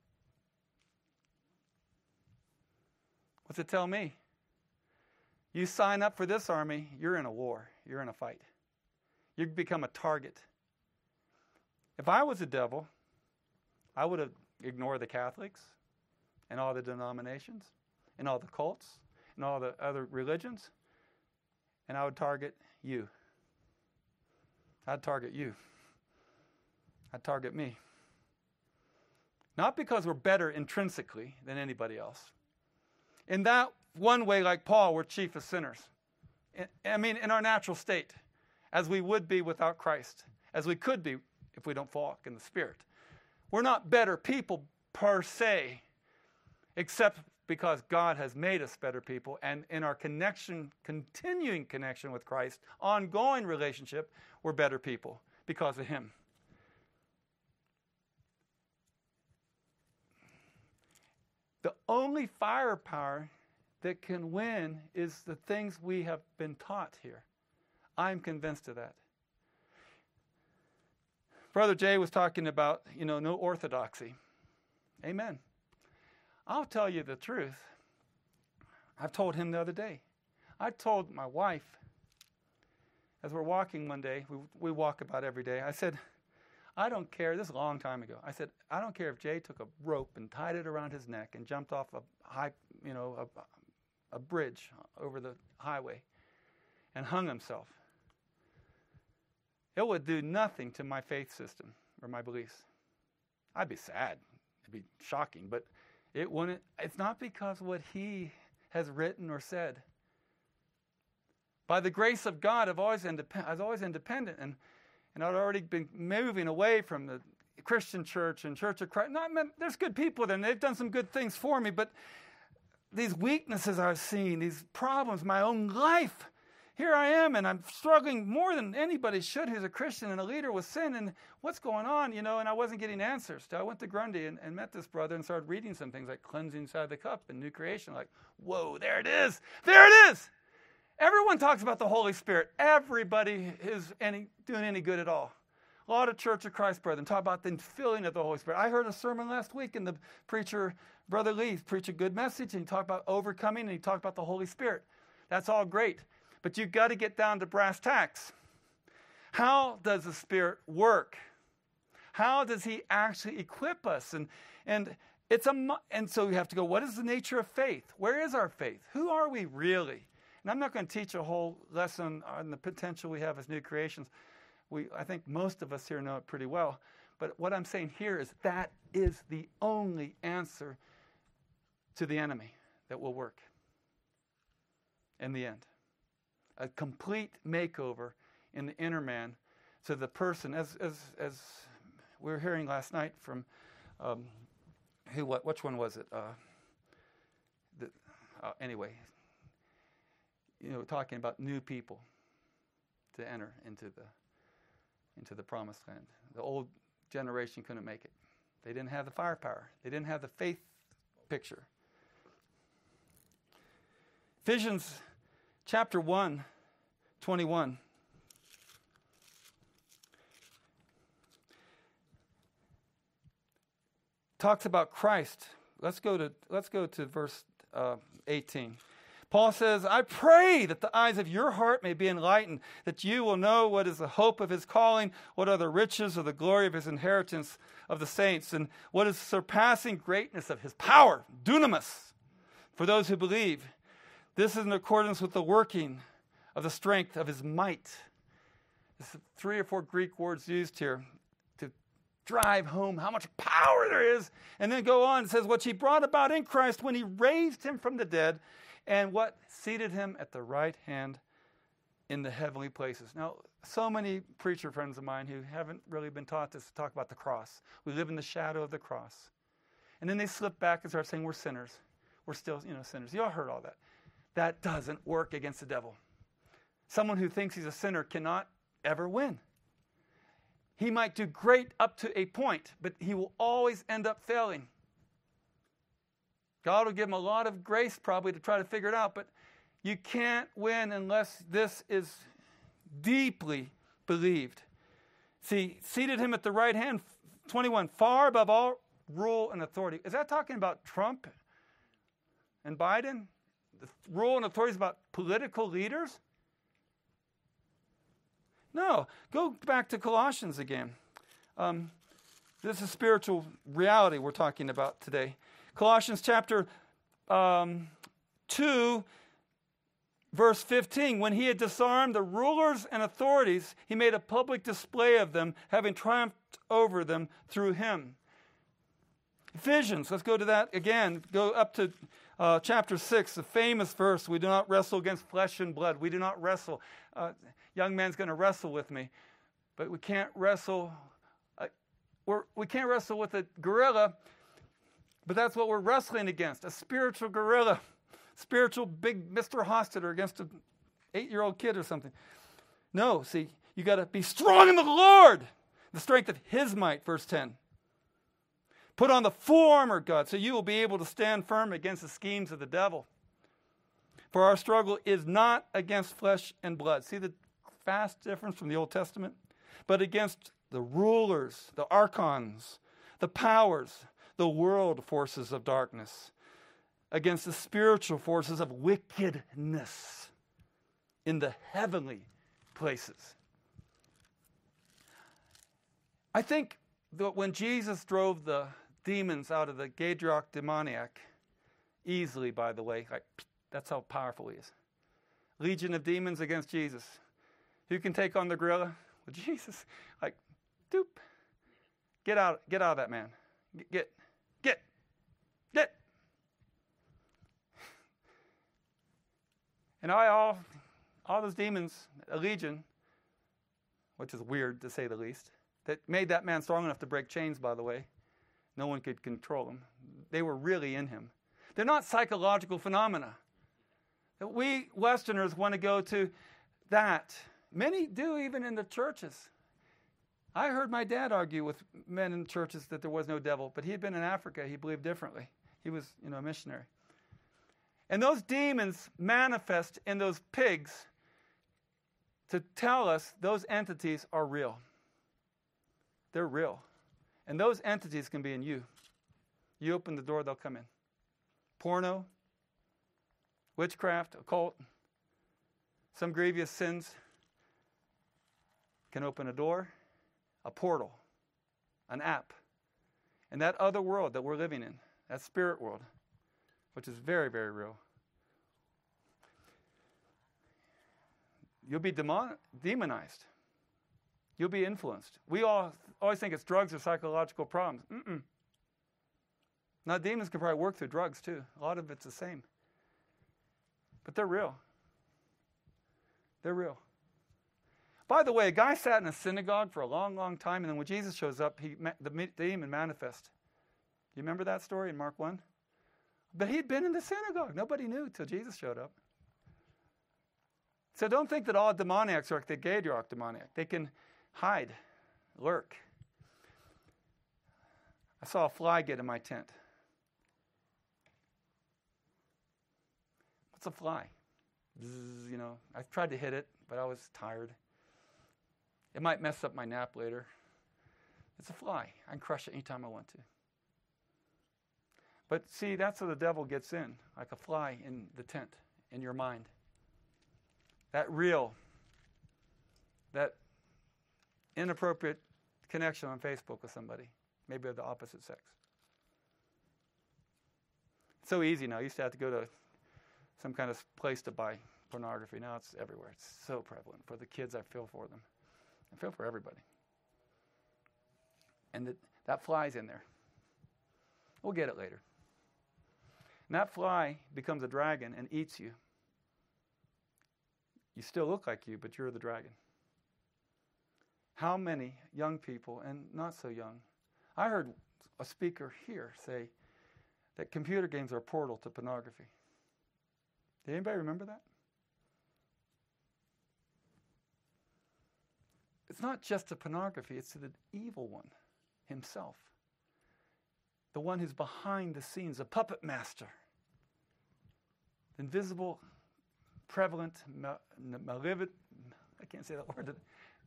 A: What's it tell me? You sign up for this army, you're in a war. You're in a fight. You become a target. If I was a devil, I would have ignored the Catholics and all the denominations and all the cults and all the other religions, and I would target you. I'd target you. I'd target me. Not because we're better intrinsically than anybody else. In that one way, like Paul, we're chief of sinners. In our natural state, as we would be without Christ, as we could be if we don't walk in the Spirit. We're not better people per se, except because God has made us better people, and in our continuing connection with Christ, ongoing relationship, we're better people because of Him. The only firepower that can win is the things we have been taught here. I'm convinced of that. Brother Jay was talking about, no orthodoxy. Amen. I'll tell you the truth. I've told him the other day. I told my wife, as we're walking one day, we walk about every day, I said, I don't care, this is a long time ago, I said, I don't care if Jay took a rope and tied it around his neck and jumped off a high, a bridge over the highway and hung himself. It would do nothing to my faith system or my beliefs. I'd be sad. It'd be shocking, but it wouldn't. It's not because of what he has written or said. By the grace of God, I was always independent, and I'd already been moving away from the Christian church and Church of Christ. There's good people there, and they've done some good things for me, but these weaknesses I've seen, these problems, my own life, here I am, and I'm struggling more than anybody should who's a Christian and a leader with sin, and what's going on, and I wasn't getting answers. So I went to Grundy and met this brother and started reading some things like Cleansing Inside the Cup and New Creation, like, whoa, there it is. There it is. Everyone talks about the Holy Spirit. Everybody is doing any good at all. A lot of Church of Christ brethren talk about the filling of the Holy Spirit. I heard a sermon last week, and the preacher, Brother Lee, preached a good message, and he talked about overcoming, and he talked about the Holy Spirit. That's all great. But you've got to get down to brass tacks. How does the Spirit work? How does He actually equip us? And so we have to go, what is the nature of faith? Where is our faith? Who are we really? And I'm not going to teach a whole lesson on the potential we have as new creations. I think most of us here know it pretty well. But what I'm saying here is that is the only answer to the enemy that will work in the end. A complete makeover in the inner man to the person, as we were hearing last night from which one was it? Anyway, talking about new people to enter into the promised land. The old generation couldn't make it. They didn't have the firepower. They didn't have the faith picture. Ephesians chapter 1, 21. Talks about Christ. Let's go to verse 18. Paul says, I pray that the eyes of your heart may be enlightened, that you will know what is the hope of his calling, what are the riches of the glory of his inheritance of the saints, and what is the surpassing greatness of his power, dunamis, for those who believe. This is in accordance with the working of the strength of his might. There's 3 or 4 Greek words used here to drive home how much power there is. And then go on, it says, what he brought about in Christ when he raised him from the dead, and what seated him at the right hand in the heavenly places. Now, so many preacher friends of mine who haven't really been taught this to talk about the cross. We live in the shadow of the cross. And then they slip back and start saying we're sinners. We're still, sinners. You all heard all that. That doesn't work against the devil. Someone who thinks he's a sinner cannot ever win. He might do great up to a point, but he will always end up failing. God will give him a lot of grace probably to try to figure it out, but you can't win unless this is deeply believed. See, seated him at the right hand, 21, far above all rule and authority. Is that talking about Trump and Biden? The rule and authority is about political leaders? No. Go back to Colossians again. This is spiritual reality we're talking about today. Colossians chapter 2, verse 15. When he had disarmed the rulers and authorities, he made a public display of them, having triumphed over them through him. Ephesians, let's go to that again. Go up to chapter 6, the famous verse, we do not wrestle against flesh and blood. We do not wrestle. Young man's going to wrestle with me, but we can't wrestle. We can't wrestle with a gorilla, but that's what we're wrestling against, a spiritual gorilla, spiritual big Mr. Hostetter against an 8-year-old kid or something. No, see, you got to be strong in the Lord, the strength of his might, verse 10. Put on the full armor of God, so you will be able to stand firm against the schemes of the devil. For our struggle is not against flesh and blood. See the vast difference from the Old Testament? But against the rulers, the archons, the powers, the world forces of darkness, against the spiritual forces of wickedness in the heavenly places. I think that when Jesus drove the demons out of the Gadara demoniac, easily, by the way, that's how powerful he is. Legion of demons against Jesus. Who can take on the gorilla? Well, Jesus, doop. Get out of that man. Get. And all those demons, a legion, which is weird to say the least, that made that man strong enough to break chains, by the way. No one could control them. They were really in him. They're not psychological phenomena. We Westerners want to go to that. Many do, even in the churches. I heard my dad argue with men in churches that there was no devil, but he had been in Africa. He believed differently. He was, a missionary. And those demons manifest in those pigs to tell us those entities are real. They're real. And those entities can be in you. You open the door, they'll come in. Porno, witchcraft, occult, some grievous sins can open a door, a portal, an app. And that other world that we're living in, that spirit world, which is very, very real, you'll be demonized. You'll be influenced. We always think it's drugs or psychological problems. Now, demons can probably work through drugs, too. A lot of it's the same. But they're real. They're real. By the way, a guy sat in a synagogue for a long, long time, and then when Jesus shows up, the demon manifests. You remember that story in Mark 1? But he'd been in the synagogue. Nobody knew until Jesus showed up. So don't think that all demoniacs are like the Gadrock demoniac. They can hide, lurk. I saw a fly get in my tent. What's a fly? Bzz, you know, I tried to hit it, but I was tired. It might mess up my nap later. It's a fly. I can crush it anytime I want to. But see, that's how the devil gets in, like a fly in the tent, in your mind. That inappropriate connection on Facebook with somebody, maybe of the opposite sex. It's so easy now. I used to have to go to some kind of place to buy pornography. Now it's everywhere. It's so prevalent. For the kids, I feel for them. I feel for everybody. And that fly's in there. We'll get it later. And that fly becomes a dragon and eats you. You still look like you, but you're the dragon. How many young people, and not so young, I heard a speaker here say that computer games are a portal to pornography. Did anybody remember that? It's not just to pornography, it's to the evil one himself. The one who's behind the scenes, a puppet master. The invisible, prevalent, malevolent, I can't say that word,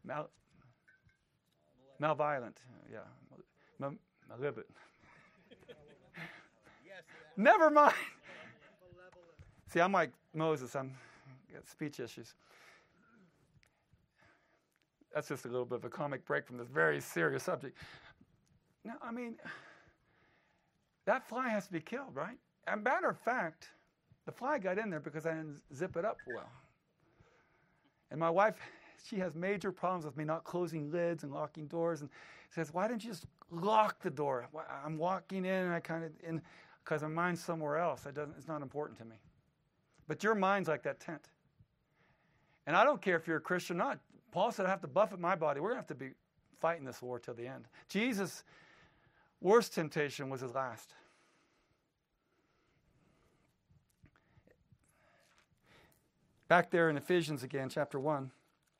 A: malevolent, yeah, malevolent. Never mind. See, I'm like Moses, I've got speech issues. That's just a little bit of a comic break from this very serious subject. Now, I mean, that fly has to be killed, right? As a matter of fact, the fly got in there because I didn't zip it up well. And my wife, she has major problems with me not closing lids and locking doors, and says, why didn't you just lock the door? I'm walking in, and I kind of, because my mind's somewhere else. It's not important to me. But your mind's like that tent. And I don't care if you're a Christian or not. Paul said, I have to buffet my body. We're going to have to be fighting this war till the end. Jesus' worst temptation was his last. Back there in Ephesians again, chapter 1.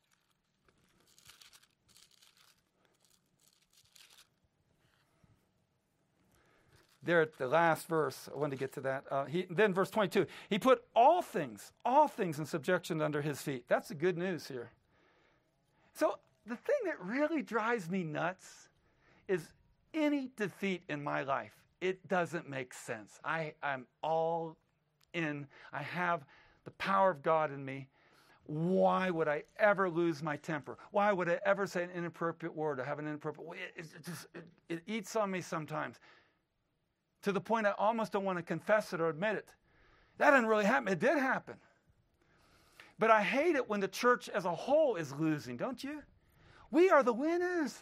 A: There at the last verse, I wanted to get to that. Then verse 22, he put all things in subjection under his feet. That's the good news here. So the thing that really drives me nuts is any defeat in my life. It doesn't make sense. I'm all in. I have the power of God in me. Why would I ever lose my temper? Why would I ever say an inappropriate word or have an inappropriate word? It eats on me sometimes, to the point I almost don't want to confess it or admit it. That didn't really happen. It did happen. But I hate it when the church as a whole is losing, don't you? We are the winners.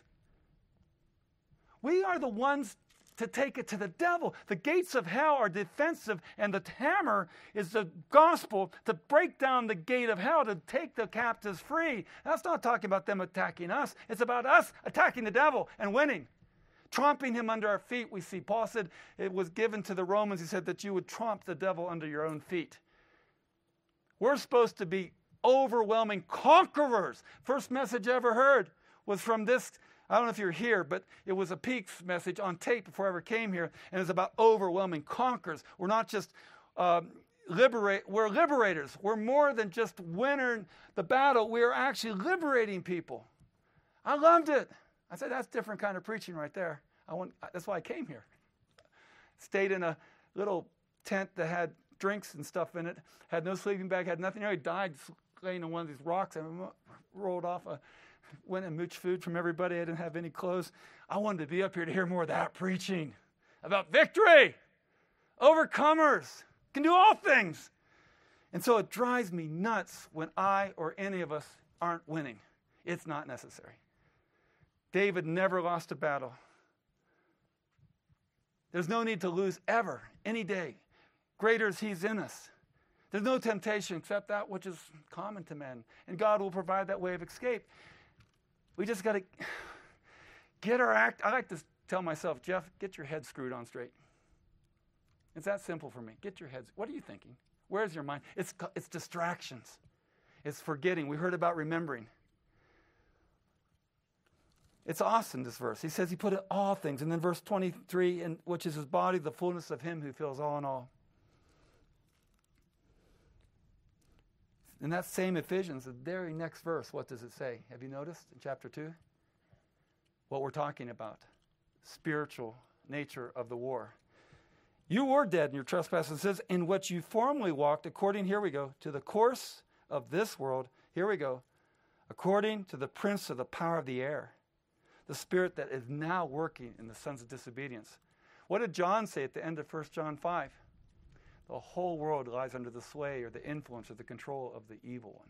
A: We are the ones to take it to the devil. The gates of hell are defensive, and the hammer is the gospel to break down the gate of hell, to take the captives free. That's not talking about them attacking us. It's about us attacking the devil and winning. Tromping him under our feet, we see. Paul said it was given to the Romans, he said, that you would tromp the devil under your own feet. We're supposed to be overwhelming conquerors. First message I ever heard was from this, I don't know if you're here, but it was a Peaks message on tape before I ever came here, and it's about overwhelming conquerors. We're not just we're liberators. We're more than just winning the battle. We're actually liberating people. I loved it. I said, that's different kind of preaching right there. That's why I came here. Stayed in a little tent that had drinks and stuff in it, had no sleeping bag, had nothing. I died laying on one of these rocks. I rolled off, went and mooched food from everybody. I didn't have any clothes. I wanted to be up here to hear more of that preaching about victory, overcomers, can do all things. And so it drives me nuts when I or any of us aren't winning. It's not necessary. David never lost a battle. There's no need to lose ever, any day. Greater is he's in us. There's no temptation except that which is common to men. And God will provide that way of escape. We just got to get our act. I like to tell myself, Jeff, get your head screwed on straight. It's that simple for me. Get your head. What are you thinking? Where's your mind? It's distractions. It's forgetting. We heard about remembering. It's awesome, this verse. He says he put in all things. And then verse 23, which is his body, the fullness of him who fills all in all. In that same Ephesians, the very next verse, what does it say? Have you noticed in chapter 2? What we're talking about. Spiritual nature of the war. You were dead in your trespasses, it says, in which you formerly walked according, here we go, to the course of this world. Here we go. According to the prince of the power of the air. The spirit that is now working in the sons of disobedience. What did John say at the end of 1 John 5? The whole world lies under the sway or the influence or the control of the evil one.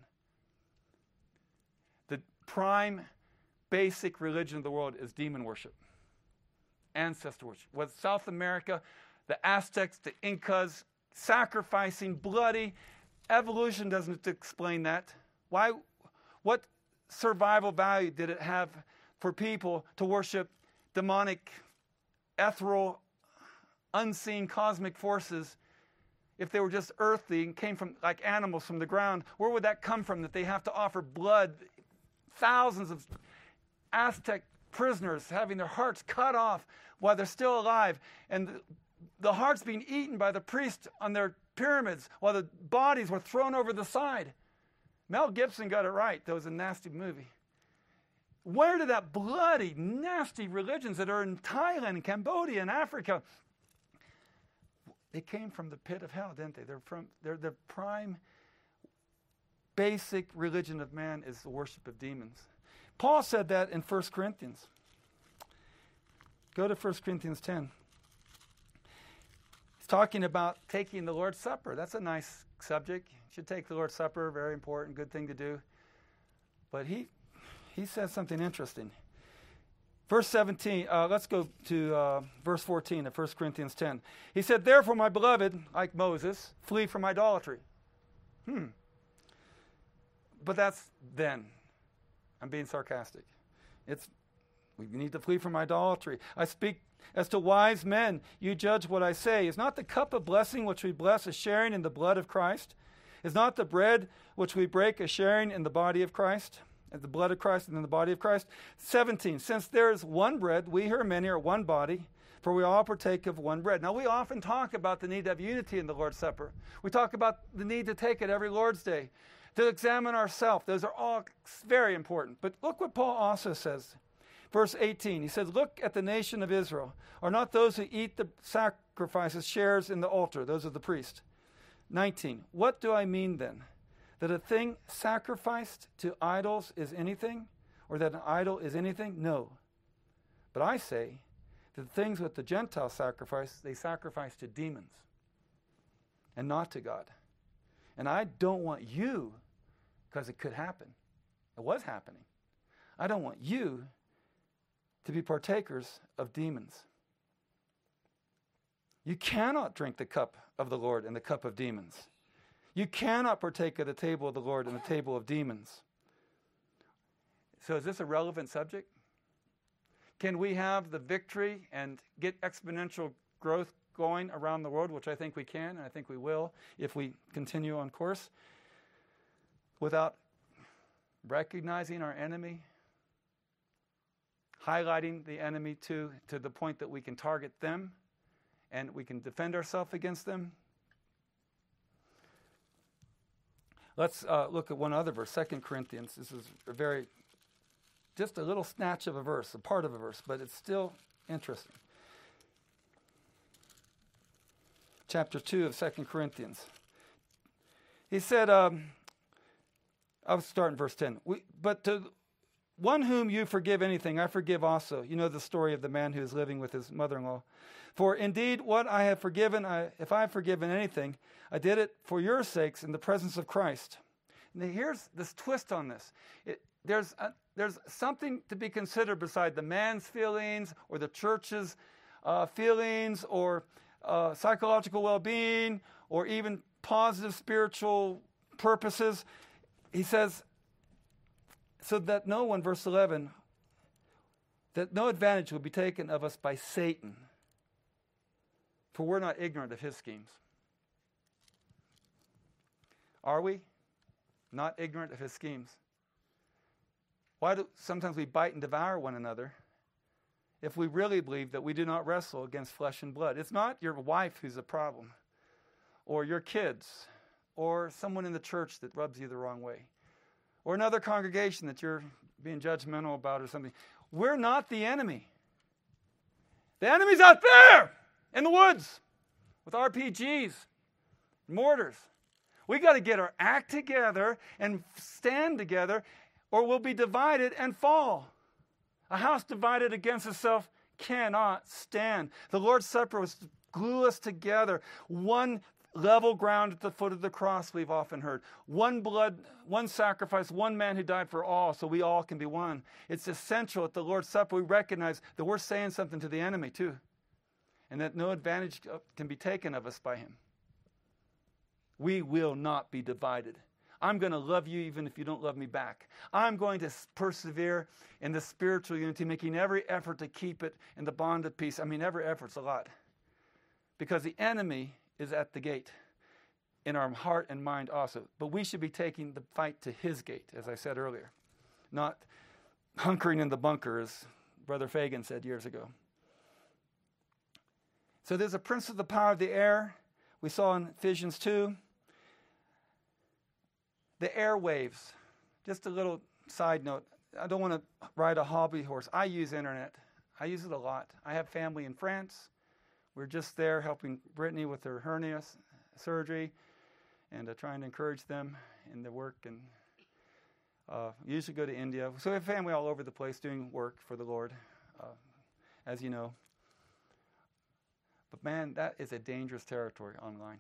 A: The prime, basic religion of the world is demon worship. Ancestor worship. With South America, the Aztecs, the Incas, sacrificing, bloody. Evolution doesn't explain that. Why? What survival value did it have for people to worship demonic, ethereal, unseen cosmic forces if they were just earthly and came from like animals from the ground? Where would that come from that they have to offer blood? Thousands of Aztec prisoners having their hearts cut off while they're still alive, and the hearts being eaten by the priests on their pyramids while the bodies were thrown over the side. Mel Gibson got it right. That was a nasty movie. Where did that bloody, nasty religions that are in Thailand and Cambodia and Africa, they came from the pit of hell, didn't they? They're the prime, basic religion of man is the worship of demons. Paul said that in 1 Corinthians. Go to 1 Corinthians 10. He's talking about taking the Lord's Supper. That's a nice subject. You should take the Lord's Supper, very important, good thing to do. But he says something interesting. Verse 17, let's go to verse 14 of 1 Corinthians 10. He said, therefore, my beloved, like Moses, flee from idolatry. But that's then. I'm being sarcastic. We need to flee from idolatry. I speak as to wise men. You judge what I say. Is not the cup of blessing which we bless a sharing in the blood of Christ? Is not the bread which we break a sharing in the body of Christ? And the blood of Christ and in the body of Christ? 17, since there is one bread, we here many are one body, for we all partake of one bread. Now, we often talk about the need to have unity in the Lord's Supper. We talk about the need to take it every Lord's Day, to examine ourselves. Those are all very important. But look what Paul also says. Verse 18, he says, look at the nation of Israel. Are not those who eat the sacrifices shares in the altar? Those are the priests. 19, what do I mean then? That a thing sacrificed to idols is anything? Or that an idol is anything? No. But I say that the things that the Gentiles sacrifice, they sacrifice to demons and not to God. And I don't want you, because it could happen. It was happening. I don't want you to be partakers of demons. You cannot drink the cup of the Lord and the cup of demons. You cannot partake of the table of the Lord and the table of demons. So is this a relevant subject? Can we have the victory and get exponential growth going around the world, which I think we can, and I think we will, if we continue on course, without recognizing our enemy, highlighting the enemy to the point that we can target them and we can defend ourselves against them? Let's look at one other verse, 2 Corinthians. This is just a little snatch of a verse, a part of a verse, but it's still interesting. Chapter 2 of 2 Corinthians. He said, I'll start in verse 10. But to one whom you forgive anything, I forgive also. You know the story of the man who is living with his mother-in-law. For indeed, what I have forgiven, if I have forgiven anything, I did it for your sakes in the presence of Christ. And here's this twist on this. There's something to be considered beside the man's feelings or the church's feelings or psychological well-being or even positive spiritual purposes. He says, so that no one, verse 11, that no advantage will be taken of us by Satan, for we're not ignorant of his schemes. Are we not ignorant of his schemes? Why do sometimes we bite and devour one another if we really believe that we do not wrestle against flesh and blood? It's not your wife who's a problem, or your kids, or someone in the church that rubs you the wrong way, or another congregation that you're being judgmental about or something. We're not the enemy. The enemy's out there in the woods with RPGs, mortars. We got to get our act together and stand together, or we'll be divided and fall. A house divided against itself cannot stand. The Lord's Supper was to glue us together. One level ground at the foot of the cross, we've often heard. One blood, one sacrifice, one man who died for all, so we all can be one. It's essential at the Lord's Supper we recognize that we're saying something to the enemy too, and that no advantage can be taken of us by him. We will not be divided. I'm going to love you even if you don't love me back. I'm going to persevere in the spiritual unity, making every effort to keep it in the bond of peace. I mean, every effort's a lot. Because the enemy is at the gate in our heart and mind also. But we should be taking the fight to his gate, as I said earlier. Not hunkering in the bunker, as Brother Fagan said years ago. So there's a prince of the power of the air. We saw in Ephesians 2. The airwaves. Just a little side note. I don't want to ride a hobby horse. I use internet. I use it a lot. I have family in France. We're just there helping Brittany with her hernia surgery and trying to encourage them in the work. And usually go to India. So we have family all over the place doing work for the Lord, as you know. But man, that is a dangerous territory online.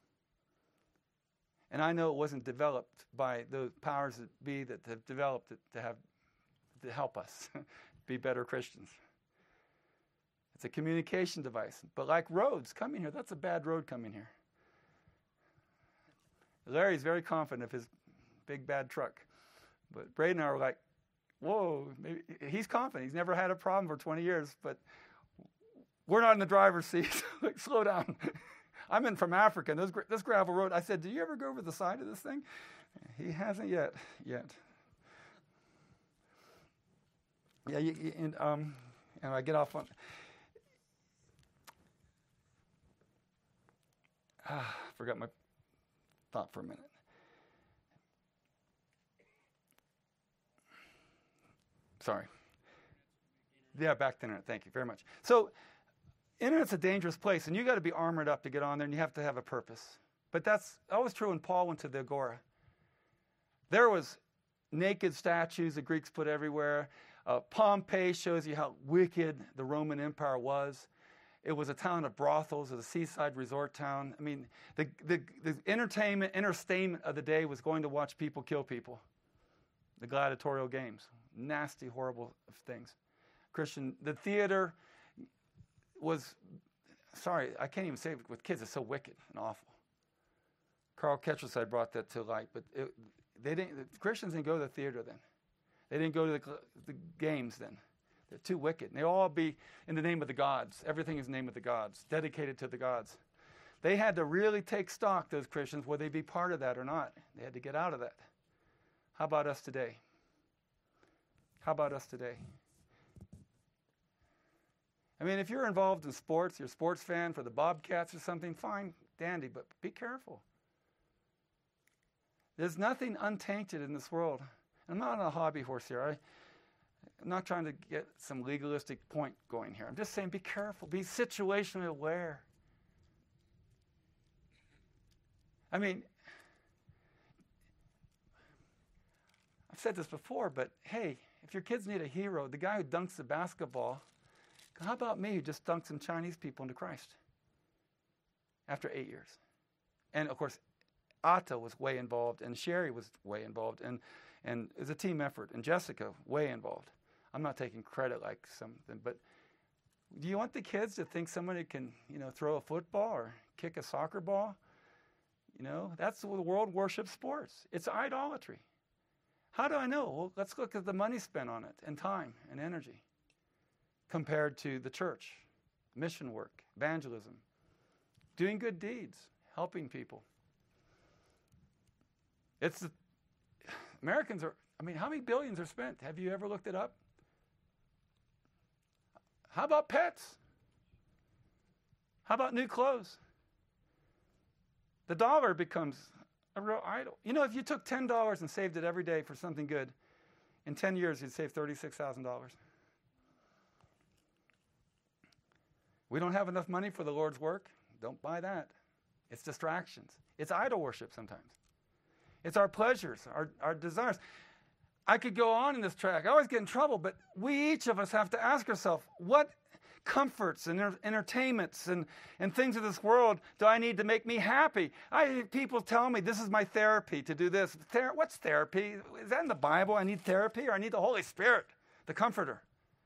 A: And I know it wasn't developed by the powers that be that have developed it to help us be better Christians. It's a communication device. But like roads coming here, that's a bad road coming here. Larry's very confident of his big bad truck. But Braden and I were like, whoa, maybe he's confident. He's never had a problem for 20 years, but we're not in the driver's seat. Like, slow down. I'm in from Africa, and this gravel road, I said, do you ever go over the side of this thing? He hasn't yet. Yeah, and I get off on... forgot my thought for a minute. Sorry. Yeah, back to internet. Thank you very much. So, internet's a dangerous place, and you got to be armored up to get on there, and you have to have a purpose. But that's always true when Paul went to the Agora. There was naked statues the Greeks put everywhere. Pompeii shows you how wicked the Roman Empire was. It was a town of brothels, a seaside resort town. I mean, the entertainment of the day was going to watch people kill people. The gladiatorial games. Nasty, horrible things. The theater was, sorry, I can't even say it with kids. It's so wicked and awful. Carl Ketchelside brought that to light, but the Christians didn't go to the theater then. They didn't go to the games then. They're too wicked. And they all be in the name of the gods. Everything is in the name of the gods, dedicated to the gods. They had to really take stock, those Christians, whether they be part of that or not. They had to get out of that. How about us today? How about us today? I mean, if you're involved in sports, you're a sports fan for the Bobcats or something, fine, dandy, but be careful. There's nothing untainted in this world. I'm not on a hobby horse here. I'm not trying to get some legalistic point going here. I'm just saying be careful. Be situationally aware. I mean, I've said this before, but hey, if your kids need a hero, the guy who dunks the basketball, how about me who just dunked some Chinese people into Christ after 8 years? And, of course, Atta was way involved, and Sherry was way involved, and it was a team effort, and Jessica, way involved. I'm not taking credit like something, but do you want the kids to think somebody can, throw a football or kick a soccer ball? You know, that's the world worships sports. It's idolatry. How do I know? Well, let's look at the money spent on it and time and energy compared to the church, mission work, evangelism, doing good deeds, helping people. Americans are, how many billions are spent? Have you ever looked it up? How about pets? How about new clothes? The dollar becomes a real idol. You know, if you took $10 and saved it every day for something good, in 10 years you'd save $36,000. We don't have enough money for the Lord's work. Don't buy that. It's distractions. It's idol worship sometimes. It's our pleasures, our desires. I could go on in this track. I always get in trouble, but we each of us have to ask ourselves, what comforts and entertainments and things of this world do I need to make me happy? People tell me this is my therapy to do this. What's therapy? Is that in the Bible? I need therapy, or I need the Holy Spirit, the Comforter?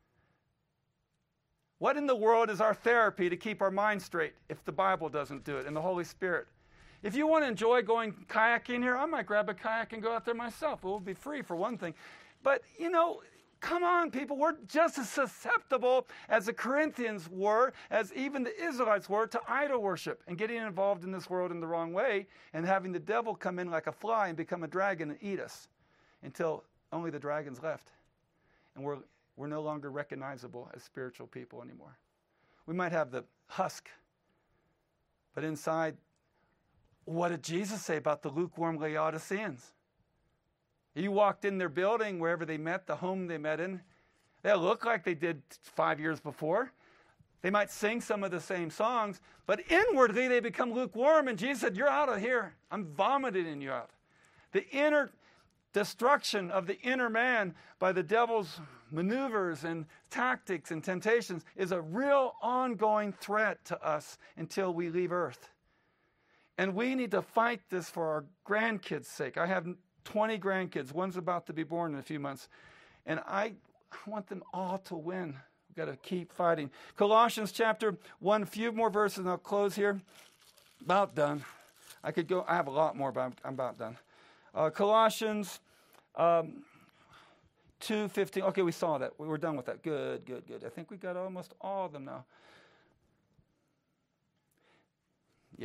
A: What in the world is our therapy to keep our mind straight if the Bible doesn't do it and the Holy Spirit? If you want to enjoy going kayaking here, I might grab a kayak and go out there myself. It will be free for one thing. But, come on, people. We're just as susceptible as the Corinthians were, as even the Israelites were, to idol worship and getting involved in this world in the wrong way and having the devil come in like a fly and become a dragon and eat us until only the dragon's left. And we're no longer recognizable as spiritual people anymore. We might have the husk, but inside, what did Jesus say about the lukewarm Laodiceans? You walked in their building, wherever they met, the home they met in, they look like they did 5 years before. They might sing some of the same songs, but inwardly they become lukewarm, and Jesus said, you're out of here. I'm vomiting you out. The inner destruction of the inner man by the devil's maneuvers and tactics and temptations is a real ongoing threat to us until we leave earth. And we need to fight this for our grandkids' sake. I have 20 grandkids. One's about to be born in a few months. And I want them all to win. We've got to keep fighting. Colossians chapter 1, a few more verses, and I'll close here. About done. I could go, I have a lot more, but I'm about done. Colossians 2:15. Okay, we saw that. We were done with that. Good. I think we got almost all of them now. Yeah.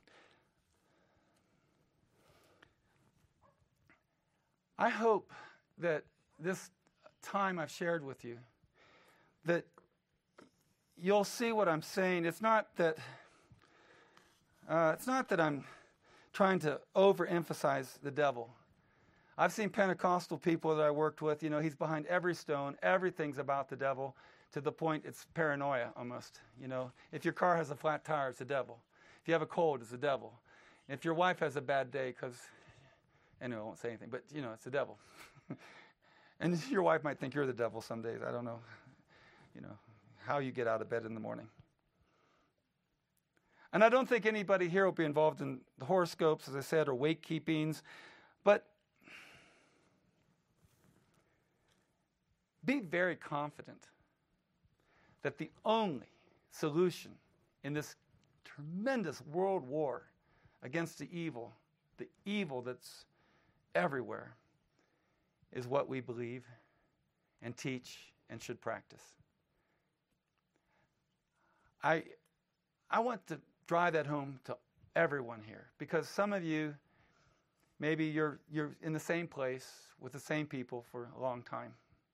A: I hope that this time I've shared with you, that you'll see what I'm saying. It's not that I'm trying to overemphasize the devil. I've seen Pentecostal people that I worked with, he's behind every stone. Everything's about the devil to the point it's paranoia almost. If your car has a flat tire, it's the devil. If you have a cold, it's the devil. And if your wife has a bad day because... Anyway, I won't say anything, but, it's the devil. And your wife might think you're the devil some days. I don't know, how you get out of bed in the morning. And I don't think anybody here will be involved in the horoscopes, as I said, or wake keepings. But be very confident that the only solution in this tremendous world war against the evil that's everywhere, is what we believe and teach and should practice. I want to drive that home to everyone here, because some of you, maybe you're in the same place with the same people for a long time,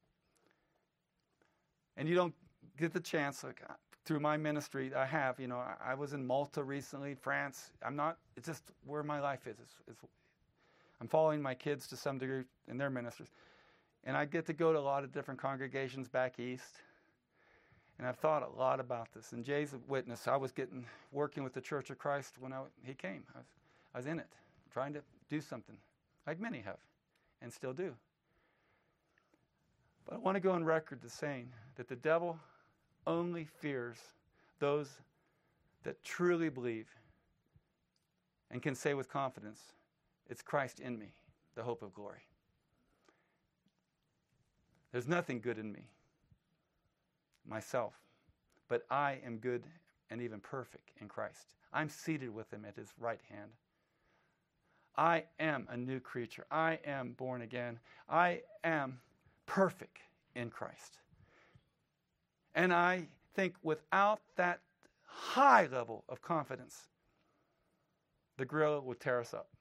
A: and you don't get the chance. Like through my ministry, I have. I was in Malta recently, France. It's just where my life is. I'm following my kids to some degree in their ministries. And I get to go to a lot of different congregations back east. And I've thought a lot about this. And Jay's a witness. I was working with the Church of Christ when he came. I was in it, trying to do something, like many have, and still do. But I want to go on record to saying that the devil only fears those that truly believe and can say with confidence, it's Christ in me, the hope of glory. There's nothing good in me, myself, but I am good and even perfect in Christ. I'm seated with him at his right hand. I am a new creature. I am born again. I am perfect in Christ. And I think without that high level of confidence, the gorilla will tear us up.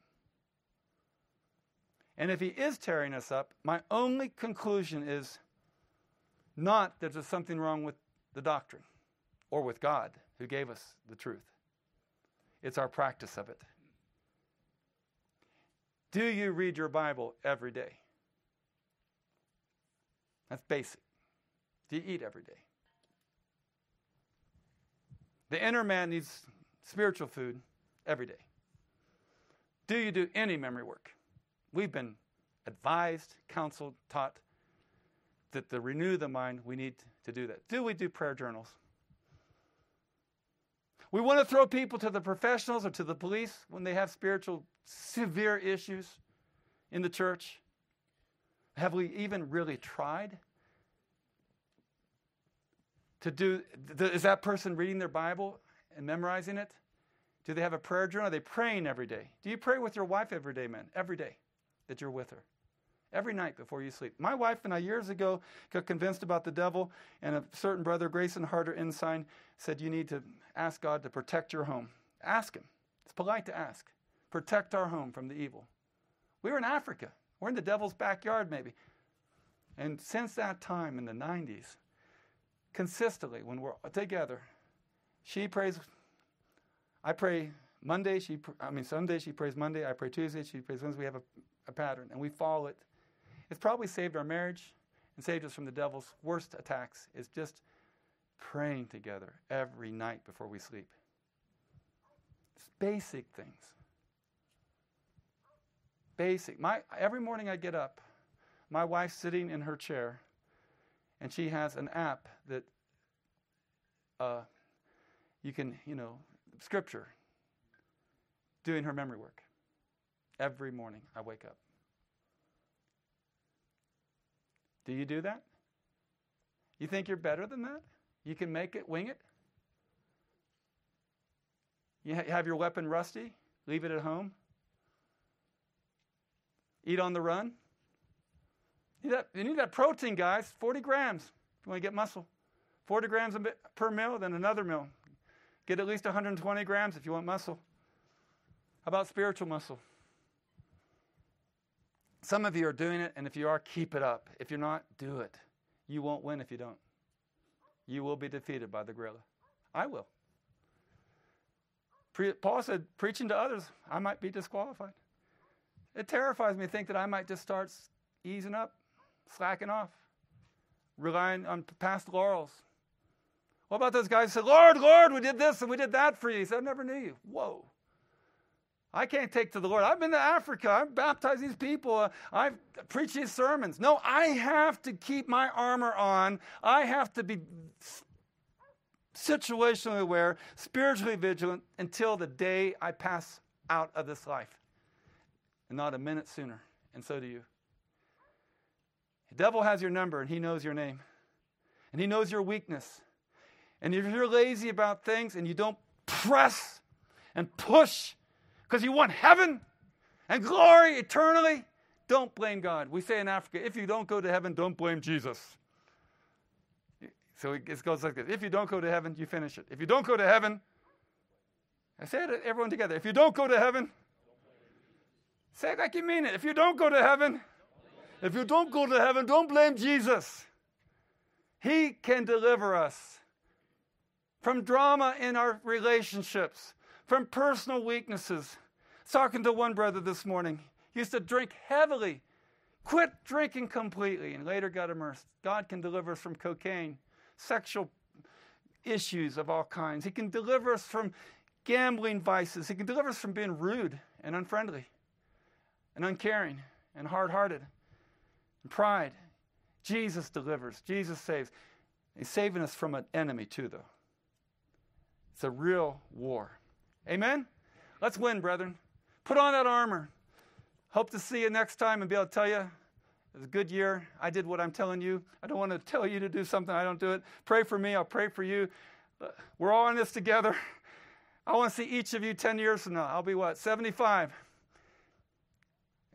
A: And if he is tearing us up, my only conclusion is not that there's something wrong with the doctrine or with God who gave us the truth. It's our practice of it. Do you read your Bible every day? That's basic. Do you eat every day? The inner man needs spiritual food every day. Do you do any memory work? We've been advised, counseled, taught that to renew the mind, we need to do that. Do we do prayer journals? We want to throw people to the professionals or to the police when they have spiritual, severe issues in the church. Have we even really tried to do, is that person reading their Bible and memorizing it? Do they have a prayer journal? Are they praying every day? Do you pray with your wife every day, man? Every day that you're with her. Every night before you sleep. My wife and I years ago got convinced about the devil, and a certain brother, Grayson Harder Ensign, said you need to ask God to protect your home. Ask him. It's polite to ask. Protect our home from the evil. We were in Africa. We're in the devil's backyard maybe. And since that time in the 90s, consistently when we're together, she prays, I pray Monday, Sunday she prays Monday, I pray Tuesday, she prays Wednesday. We have a pattern, and we follow it. It's probably saved our marriage and saved us from the devil's worst attacks. It's just praying together every night before we sleep. It's basic things. Basic. Every morning I get up, my wife's sitting in her chair, and she has an app that you can, scripture, doing her memory work. Every morning I wake up. Do you do that? You think you're better than that? You can make it, wing it? You have your weapon rusty? Leave it at home? Eat on the run? You need that protein, guys. 40 grams if you want to get muscle. 40 grams per meal, then another meal. Get at least 120 grams if you want muscle. How about spiritual muscle? Some of you are doing it, and if you are, keep it up. If you're not, do it. You won't win if you don't. You will be defeated by the gorilla. I will. Paul said, preaching to others, I might be disqualified. It terrifies me to think that I might just start easing up, slacking off, relying on past laurels. What about those guys who said, Lord, Lord, we did this and we did that for you? He said, I never knew you. Whoa. I can't take to the Lord. I've been to Africa. I've baptized these people. I've preached these sermons. No, I have to keep my armor on. I have to be situationally aware, spiritually vigilant until the day I pass out of this life. And not a minute sooner. And so do you. The devil has your number, and he knows your name. And he knows your weakness. And if you're lazy about things and you don't press and push because you want heaven and glory eternally, don't blame God. We say in Africa, if you don't go to heaven, don't blame Jesus. So it goes like this. If you don't go to heaven, you finish it. If you don't go to heaven, I say it everyone together. If you don't go to heaven, say it like you mean it. If you don't go to heaven, don't blame Jesus. He can deliver us from drama in our relationships, from personal weaknesses. I was talking to one brother this morning. He used to drink heavily, quit drinking completely, and later got immersed. God can deliver us from cocaine, sexual issues of all kinds. He can deliver us from gambling vices. He can deliver us from being rude and unfriendly and uncaring and hard-hearted and pride. Jesus delivers. Jesus saves. He's saving us from an enemy too, though. It's a real war. Amen? Let's win, brethren. Put on that armor. Hope to see you next time and be able to tell you it was a good year. I did what I'm telling you. I don't want to tell you to do something. I don't do it. Pray for me. I'll pray for you. We're all in this together. I want to see each of you 10 years from now. I'll be what, 75?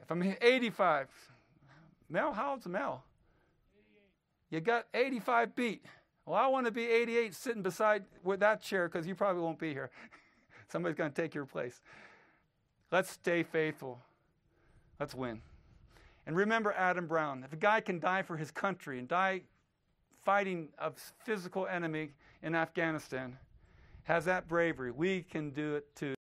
A: I'm 85. Mel, how old's Mel? 88. You got 85 beat. Well, I want to be 88 sitting beside with that chair because you probably won't be here. Somebody's going to take your place. Let's stay faithful. Let's win. And remember Adam Brown. If a guy can die for his country and die fighting a physical enemy in Afghanistan, has that bravery, we can do it too.